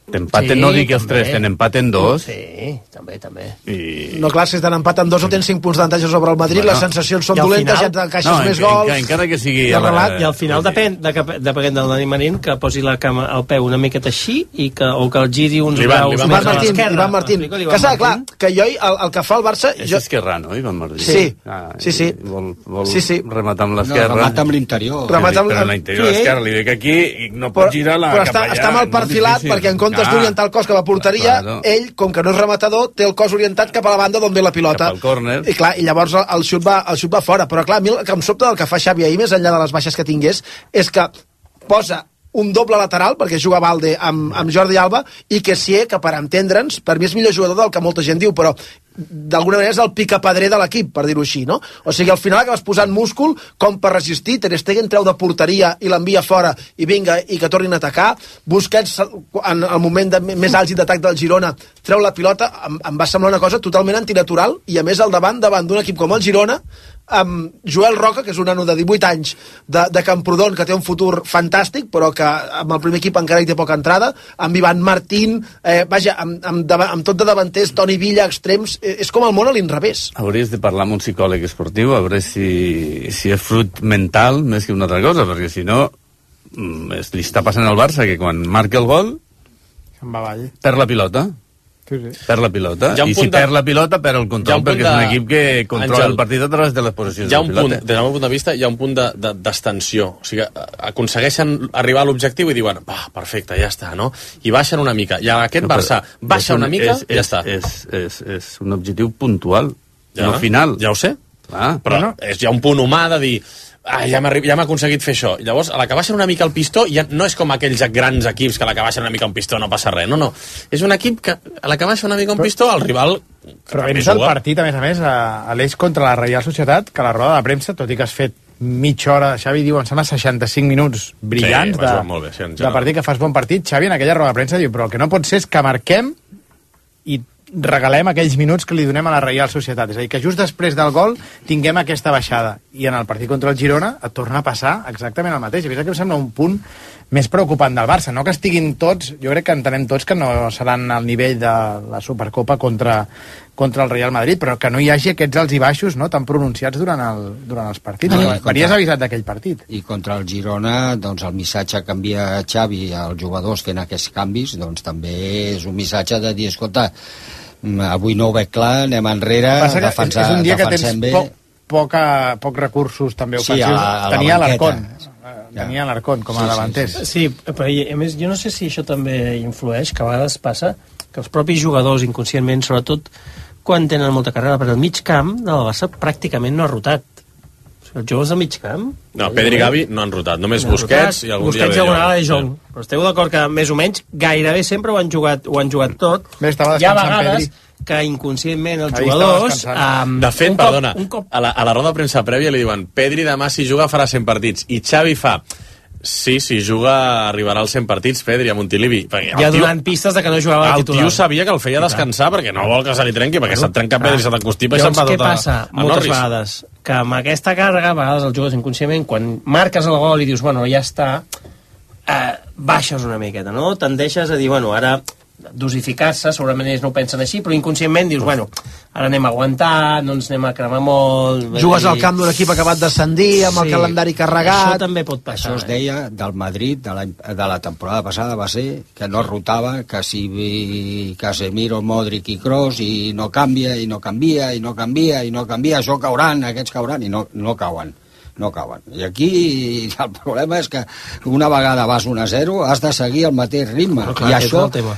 T'empaten, Sí, no dic els també. tres, te n'empaten dos. Sí, també, també. I... No, clar, si te n'empaten dos o tens cinc punts d'avantatge sobre el Madrid, Bueno. les sensacions són I al dolentes, final- ja et encaixes No, més enca- gols... enca- encara que sigui... I a el la- relat, I al final depèn, de, que- depèn del Dani Marín, que posi la cama al peu una miqueta així i que, o que el giri uns L'Ivan, graus l'Ivan més Ivan a Martín, l'esquerra. Ivan Martín. M'explico, Que l'Ivan està clar, Martín. que jo, el, el que fa el Barça... És Jo... esquerrà, no, Ivan Martí? Sí, ah, sí, sí. Vol, vol Sí, sí. rematar amb No, l'esquerra. remata amb l'interior. Remata amb- Però en l'interior Sí. esquerra, li dic aquí i no Però, pot girar la però cap està, allà. està mal molt perfilat difícil. perquè en comptes Ah, d'orientar el cos cap a porteria, claro. ell, com que no és rematador, té el cos orientat cap a la banda d'on ve la pilota. Cap al córner. I clar, i llavors el, el xut va, el xut va fora. Però clar, a mi el que em sobta del que fa Xavi ahir, més enllà de les baixes que tingués, és que posa un doble lateral, perquè juga Valde amb, amb Jordi Alba, i que sí, que per entendre'ns, per mi és millor jugador del que molta gent diu, però d'alguna manera és el picapedrer de l'equip, per dir-ho així, no? O sigui, al final acabes posant múscul com per resistir, Ter Stegen treu de porteria i l'envia fora, i vinga, i que tornin a atacar. Busquets, en el moment de, més àlgid d'atac del Girona, treu la pilota, em, em va semblar una cosa totalment antinatural, i a més al davant, davant d'un equip com el Girona, amb Joel Roca, que és un nano de divuit anys de, de Camprodon, que té un futur fantàstic, però que amb el primer equip encara hi té poca entrada, amb Ivan Martín, eh, vaja, amb, amb, amb tot de davanters, Toni Villa, extrems, eh, és com el món a l'inrevés. Hauries de parlar amb un psicòleg esportiu a veure si, si és fruit mental més que una altra cosa, perquè si no mm, es, li està passant al Barça que quan marca el gol Se'n va avall. perd la pilota. Sí, sí. Perd la pilota. Hi ha un I si punt de- perd la pilota, perd el Hi ha control, un punt perquè és un de- equip que controla Àngel, el partit a través de les posicions Hi ha de un la punt, pilota. des del meu punt de vista, hi ha un punt de, de, d'extensió. O sigui, aconsegueixen arribar a l'objectiu i diuen, va, perfecte, ja està, no? I baixen una mica. I aquest No, però Barça baixa és un- una mica és, i ja és, està. És, és, és un objectiu puntual, Ja, no final. Ja ho sé. Ah, Però no. és, hi ha un punt humà de dir ah, ja m'ha ja m'ha aconseguit fer això. I llavors, a la que baixen una mica el pistó, ja no és com aquells grans equips que a la que baixen una mica un pistó no passa res. No, no. És un equip que a la que baixa una mica un pistó, el rival... Però vens del partit, a més a més, a, a l'Eix contra la Reial Societat, que la roda de premsa, tot i que has fet mitja hora, Xavi diu, em sembla seixanta-cinc minuts brillants Sí, va de, jugar molt bé, sí, en de general. partit, que fas bon partit. Xavi en aquella roda de premsa diu, però el que no pot ser és que marquem i regalem aquells minuts que li donem a la Reial Societat. És a dir, que just després del gol tinguem aquesta baixada. I en el partit contra el Girona et torna a passar exactament el mateix. I que em sembla un punt més preocupant del Barça. No que estiguin tots, jo crec que entenem tots que no seran al nivell de la Supercopa contra, contra el Real Madrid, però que no hi hagi aquests alts i baixos no, tan pronunciats durant, el, durant els partits. No, No, i contra- venies avisat d'aquell partit. I contra el Girona, doncs el missatge que envia Xavi als jugadors fent aquests canvis, doncs també és un missatge de dir, escolta, mm, avui no ho veig clar, anem enrere, Passa que és, defensar, és un dia que tens defensem bé. poc, poca, pocs recursos també Sí, ofensius. a la- a la Tenia banqueta. l'Arcón. Tenia l'Arcón com a Sí, sí, davanters. Sí, però i, a més, jo no sé si això també influeix, que a vegades passa que els propis jugadors inconscientment, sobretot quan tenen molta carrera, perquè el mig camp del Barça pràcticament no ha rotat. O sigui, els jugadors de mig camp... No, Pedri i Gavi no han rotat, només no han Busquets rotat. i algun Busquets dia i alguna ve de Jong. Però esteu d'acord que més o menys gairebé sempre ho han jugat, ho han jugat tot. Bé, estava Hi ha descansant vegades Pedri. que inconscientment els Ahir estava jugadors... descansant. Um, De fet, un cop- perdona, un cop a la, a la roda de premsa prèvia li diuen Pedri demà si juga farà cent partits i Xavi fa sí, si juga arribarà als cent partits Pedri a Montilivi. Perquè el ja tio- donant pistes de que no jugava el el titular. tio sabia que el feia descansar perquè no vol que se li trenqui, perquè se't trenca Pedri, se t'encostipa i se'n Llavors, va què tot a, passa a moltes Norris. vegades? Que amb aquesta càrrega, a vegades els jugadors inconscientment, quan marques el gol i dius, bueno, ja està, eh, baixes una miqueta, no? Tendeixes a dir, bueno, ara dosificar-se, segurament ells no ho pensen així, però inconscientment dius, bueno, ara anem a aguantar, no ens anem a cremar molt... Jugues i- al camp d'un equip acabat d'ascendir, amb el Sí. calendari carregat... Això també pot passar. Això es deia del Madrid de la, de la temporada passada, va ser que no rotava, que si vi Casemiro, Modric i Kroos i no canvia, i no canvia, i no canvia, i no canvia, això cauran, aquests cauran, i no, no cauen. No cauen. I aquí el problema és que una vegada vas un a zero has de seguir el mateix ritme. Però clar, I aquest això... és el tema.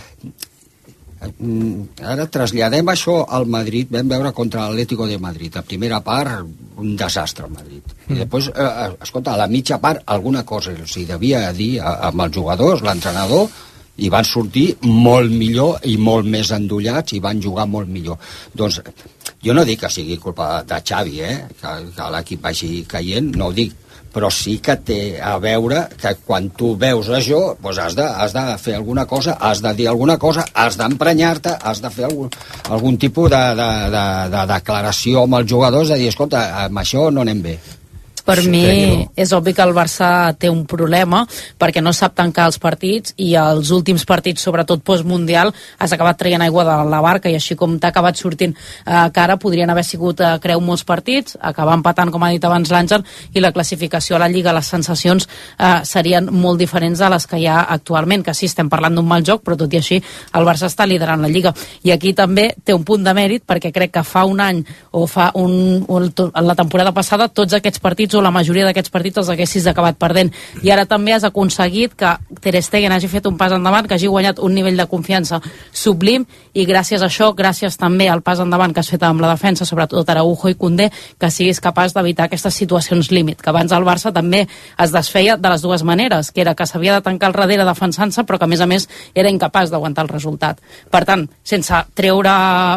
Mm, Ara traslladem això al Madrid. Vam veure contra l'Atlético de Madrid. A primera part, un desastre al Madrid. I després, eh, eh, escolta, a la mitja part, alguna cosa els hi devia dir a, amb els jugadors, l'entrenador, i van sortir molt millor i molt més endollats i van jugar molt millor. Doncs jo no dic que sigui culpa de Xavi, eh? que, que l'equip vagi caient, no ho dic, però sí que té a veure que quan tu veus això doncs has, de, has de fer alguna cosa, has de dir alguna cosa, has d'emprenyar-te, has de fer algun, algun tipus de, de, de, de declaració amb els jugadors, de dir, escolta, amb això no anem bé. Per Sí, mi no. és obvi que el Barça té un problema perquè no sap tancar els partits i els últims partits, sobretot postmundial, has acabat traient aigua de la barca i així com t'ha acabat sortint eh, cara, podrien haver sigut eh, creu molts partits, acabar empatant, com ha dit abans l'Àngel, i la classificació a la Lliga, les sensacions eh, serien molt diferents a les que hi ha actualment, que sí, estem parlant d'un mal joc, però tot i així el Barça està liderant la Lliga. I aquí també té un punt de mèrit perquè crec que fa un any o fa un, un, la temporada passada tots aquests partits o la majoria d'aquests partits els haguessis acabat perdent. I ara també has aconseguit que Ter Stegen hagi fet un pas endavant, que hagi guanyat un nivell de confiança sublim, i gràcies a això, gràcies també al pas endavant que has fet amb la defensa, sobretot Araujo i Koundé, que siguis capaç d'evitar aquestes situacions límit, que abans el Barça també es desfeia de les dues maneres, que era que s'havia de tancar al darrere defensant-se, però que a més a més era incapaç d'aguantar el resultat. Per tant, sense treure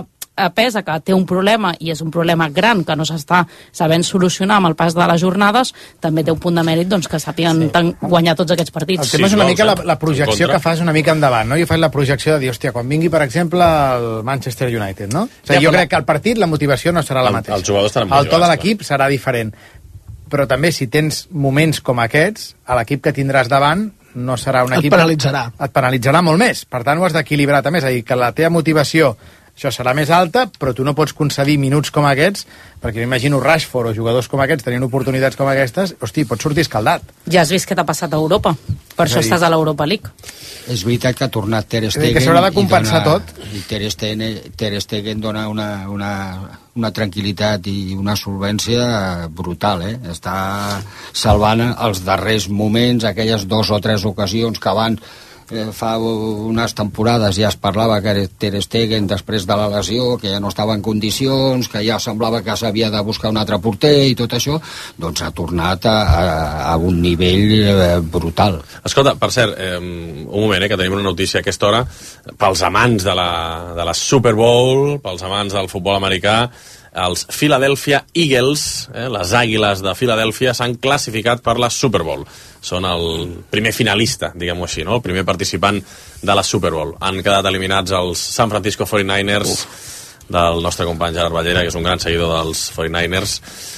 a pes que té un problema, i és un problema gran que no s'està sabent solucionar amb el pas de les jornades, també té un punt de mèrit doncs, que sàpiguen sí. guanyar tots aquests partits. El tema és una mica la, la projecció que fas una mica endavant, no? Jo faig la projecció de dir, hòstia, quan vingui, per exemple, el Manchester United, no? O sigui, jo crec que al partit la motivació no serà la mateixa. Els jugadors estaran el to de l'equip serà diferent. Però també, si tens moments com aquests, a l'equip que tindràs davant no serà un equip... Et penalitzarà. Et penalitzarà molt més. Per tant, ho has d'equilibrar també. És a dir, que la teva motivació això serà més alta, però tu no pots concedir minuts com aquests, perquè m'imagino Rashford o jugadors com aquests tenint oportunitats com aquestes, hosti, pots sortir escaldat. Ja has vist què t'ha passat a Europa, per això estàs a l'Europa League. És veritat que ha tornat Ter Stegen, que s'haurà de compensar dona, tot. I Ter Stegen, Ter Stegen dona una, una, una tranquil·litat i una solvència brutal, eh? Està salvant els darrers moments, aquelles dos o tres ocasions que van fa unes temporades ja es parlava que Ter Stegen després de la lesió, que ja no estava en condicions, que ja semblava que s'havia de buscar un altre porter i tot això, doncs ha tornat a, a, a un nivell eh, brutal. Escolta, per cert, eh, un moment, eh, que tenim una notícia a aquesta hora pels amants de la, de la Super Bowl, pels amants del futbol americà. Els Philadelphia Eagles, eh, les Àguiles de Filadèlfia, s'han classificat per la Super Bowl. Són el primer finalista, diguem-ho així, no? El primer participant de la Super Bowl. Han quedat eliminats els San Francisco forty-niners Uf. del nostre company Gerard Ballera, que és un gran seguidor dels forty-niners,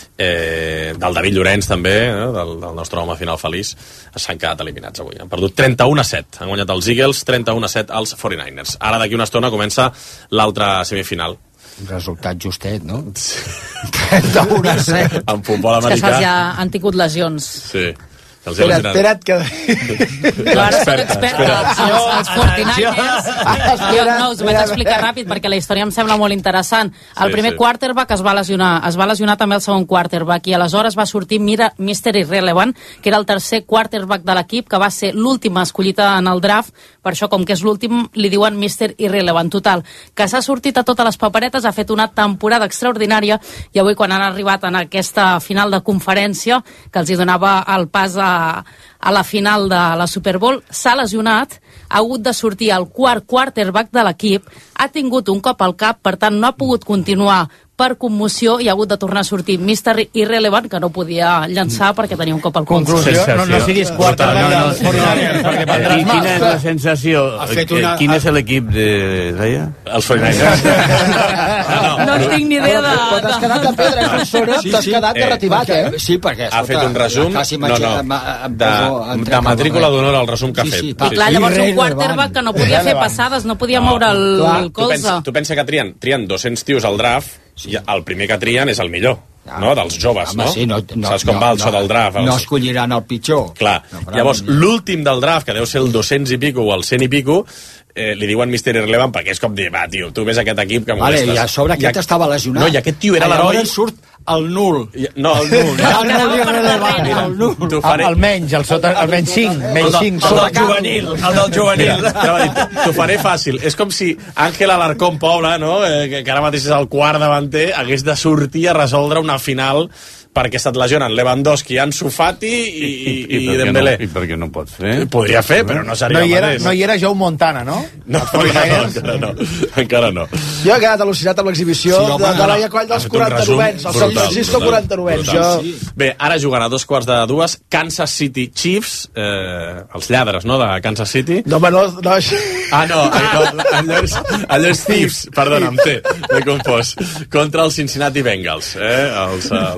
eh, del David Llorenç també, eh, del, del nostre home final feliç. S'han quedat eliminats avui. Han perdut trenta-un a set. Han guanyat els Eagles, trenta-un a set als forty-niners. Ara d'aquí una estona comença l'altra semifinal. Un resultat justet, no? trenta-un a set. En futbol americà. És que ja han tingut lesions. Sí. Espera't, espera't, que... Jo ara soc experta. Els, els forty-niners... Jo no, us vaig explicar ràpid perquè la història em sembla molt interessant. El Sí, primer sí. quarterback es va lesionar. Es va lesionar també el segon quarterback i aleshores va sortir Mira, mister Irrelevant, que era el tercer quarterback de l'equip, que va ser l'últim escollit en el draft. Per això, com que és l'últim, li diuen mister Irrelevant. Total, que s'ha sortit a totes les paperetes, ha fet una temporada extraordinària i avui, quan han arribat en aquesta final de conferència, que els hi donava el pas a a la final de la Super Bowl, s'ha lesionat, ha hagut de sortir el quart quarterback de l'equip, ha tingut un cop al cap, per tant no ha pogut continuar per commoció i ha hagut de tornar a sortir mister Irrelevant, que no podia llançar perquè tenia un cop al cul. Conclusió, no, no siguis quarterback No, no, dels forty-niners, perquè Aquí, prendràs quina és la mal. sensació? Ha fet Eh, una- Quin és l'equip de Zaya? Els forty-niners. No en tinc ni idea de... Però t'has quedat de pedra, és un sort, t'has quedat eh, derrativat, eh? Sí, perquè... Ha fet un resum, quasi no, no, em de, poso- em de trec matrícula el- d'honor al resum que ha Sí, fet. sí, I clar, llavors un quarterback que no podia fer passades, no podia moure el, el Tu pensa, colze. tu pensa que trien, trien dos-cents tios al draft, i el primer que trien és el millor, no? Dels joves, Home, no? sí, no, no, Saps com no, va el no, so del draft? No Els- escolliran el pitjor. Clar, No, però llavors no- l'últim del draft, que deu ser el dos-cents i pico o el cent i pico, eh, li diuen mister Irrelevant perquè és com dir, va, tio, tu ves aquest equip que Vale, molestes. i a sobre aquest estava lesionat. No, i aquest tio era l'heroi. Llavors surt el nul. I- No, el nul. El nul irrelevant, Mira, el nul. t'ho faré... Almenys, el, sota, almenys cinc, menys cinc. El del juvenil, el del juvenil. Mira, t'anava a dir, t'ho faré fàcil. És com si Àngel Alarcón, pobre, no? eh, que, que ara mateix és el quart davanter, hagués de sortir a resoldre una final perquè se't lesionen Lewandowski, Ansu Fati i, i, i, i Dembélé. No, I per què no pots fer? Podria fer, però no seria No hi, el era, mateix. no hi era Joe Montana, no? No, encara no, encara no. Encara no. Jo he quedat al·lucinat amb l'exhibició Sí, home, de, de no, Laia no. Coll Ha dels fet un resum quaranta-novens, els brutal, San Francisco brutal, quaranta-novens. brutal. Jo... Sí. Bé, ara jugant a dos quarts de dues, Kansas City Chiefs, eh, els lladres, no?, de Kansas City. No, home, no, no... Ah, no, no allò, és, allò és Thieves, perdona, amb T, m'he confós. Contra els Cincinnati Bengals, eh? Els, els lleons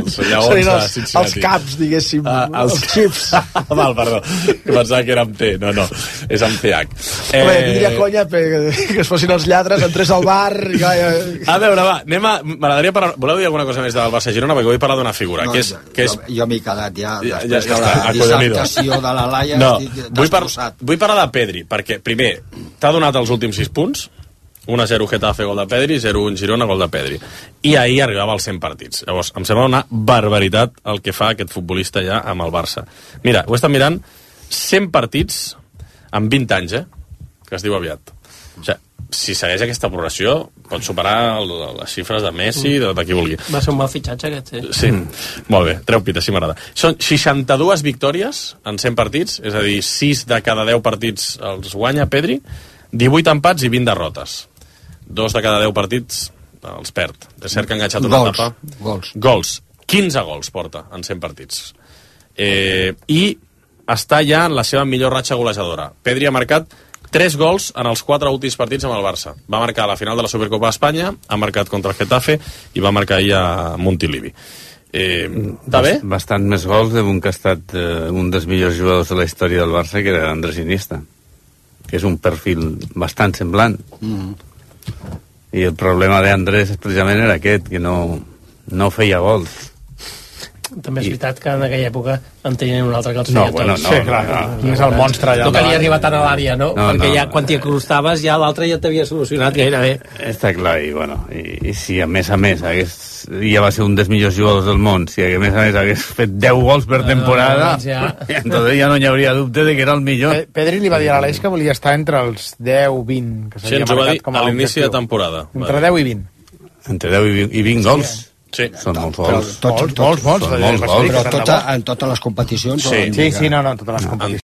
segons de els, Cincinnati. els caps, diguéssim, Ah, els... els xips. Val, perdó, que pensava que era amb T. No, no, és amb T H. Eh... Bé, tindria conya que, que es fossin els lladres, entrés al bar... I... A veure, va, anem a... M'agradaria parlar... Voleu dir alguna cosa més del Barça-Girona? Perquè vull parlar d'una figura, no, que és... Que és... Jo, jo m'he quedat ja, ja, després ja, ja de la està, dissertació de la Laia, no, estic vull, par destrossat. vull parlar de Pedri, perquè, primer, t'ha donat els últims sis punts, un a zero Getafe, gol de Pedri, zero un Girona, gol de Pedri. I ahir arribava als cent partits. Llavors, em sembla una barbaritat el que fa aquest futbolista ja amb el Barça. Mira, ho he estat mirant, cent partits en vint anys, eh? Que es diu aviat. O sigui, si segueix aquesta progressió, pot superar el, les xifres de Messi, de, de qui vulgui. Va ser un mal fitxatge, aquest, sí. Sí, molt bé, treu pit, així m'agrada. Són seixanta-dues victòries en cent partits, és a dir, sis de cada deu partits els guanya Pedri, divuit empats i vint derrotes. Dos de cada deu partits els perd. És cert que ha enganxat una gols, etapa. Gols. Gols. quinze gols porta en cent partits. Eh, I està ja en la seva millor ratxa golejadora. Pedri ha marcat tres gols en els quatre últims partits amb el Barça. Va marcar a la final de la Supercopa d'Espanya, ha marcat contra el Getafe i va marcar ahir a Montilivi. Eh, està bé? Bastant més gols d'un que ha estat eh, un dels millors jugadors de la història del Barça, que era Andrés Iniesta, que és un perfil bastant semblant. Mm-hmm. I el problema d'Andrés precisament era aquest, que no, no feia gols. També és veritat que en aquella època en tenien un altre que els no, feia bueno, tots. no, Sí, no, clar, no, no, no, és el monstre allà. No calia arribar tant a l'àrea, no? No, Perquè no, ja quan t'hi acostaves ja l'altre ja t'havia solucionat gairebé. Està clar, i bueno, i, i si a més a més hagués, ja va ser un dels millors jugadors del món, si a més a més hagués fet deu gols per temporada, doncs ja. entonces ja no hi hauria dubte de que era el millor. Pe- Pedri li va dir a l'Aleix que volia estar entre els deu vint, que Sí, s'havia ens ho va dir marcat com a a l'inici de objectiu. temporada. Entre deu i vint. Entre deu i vint, i vint gols. Sí. Són molts Però gols. tots, Molts, molts, molts. Són molts gols. Però tota, en totes les competicions... Sí. Sí, sí, no, no, en totes les competicions.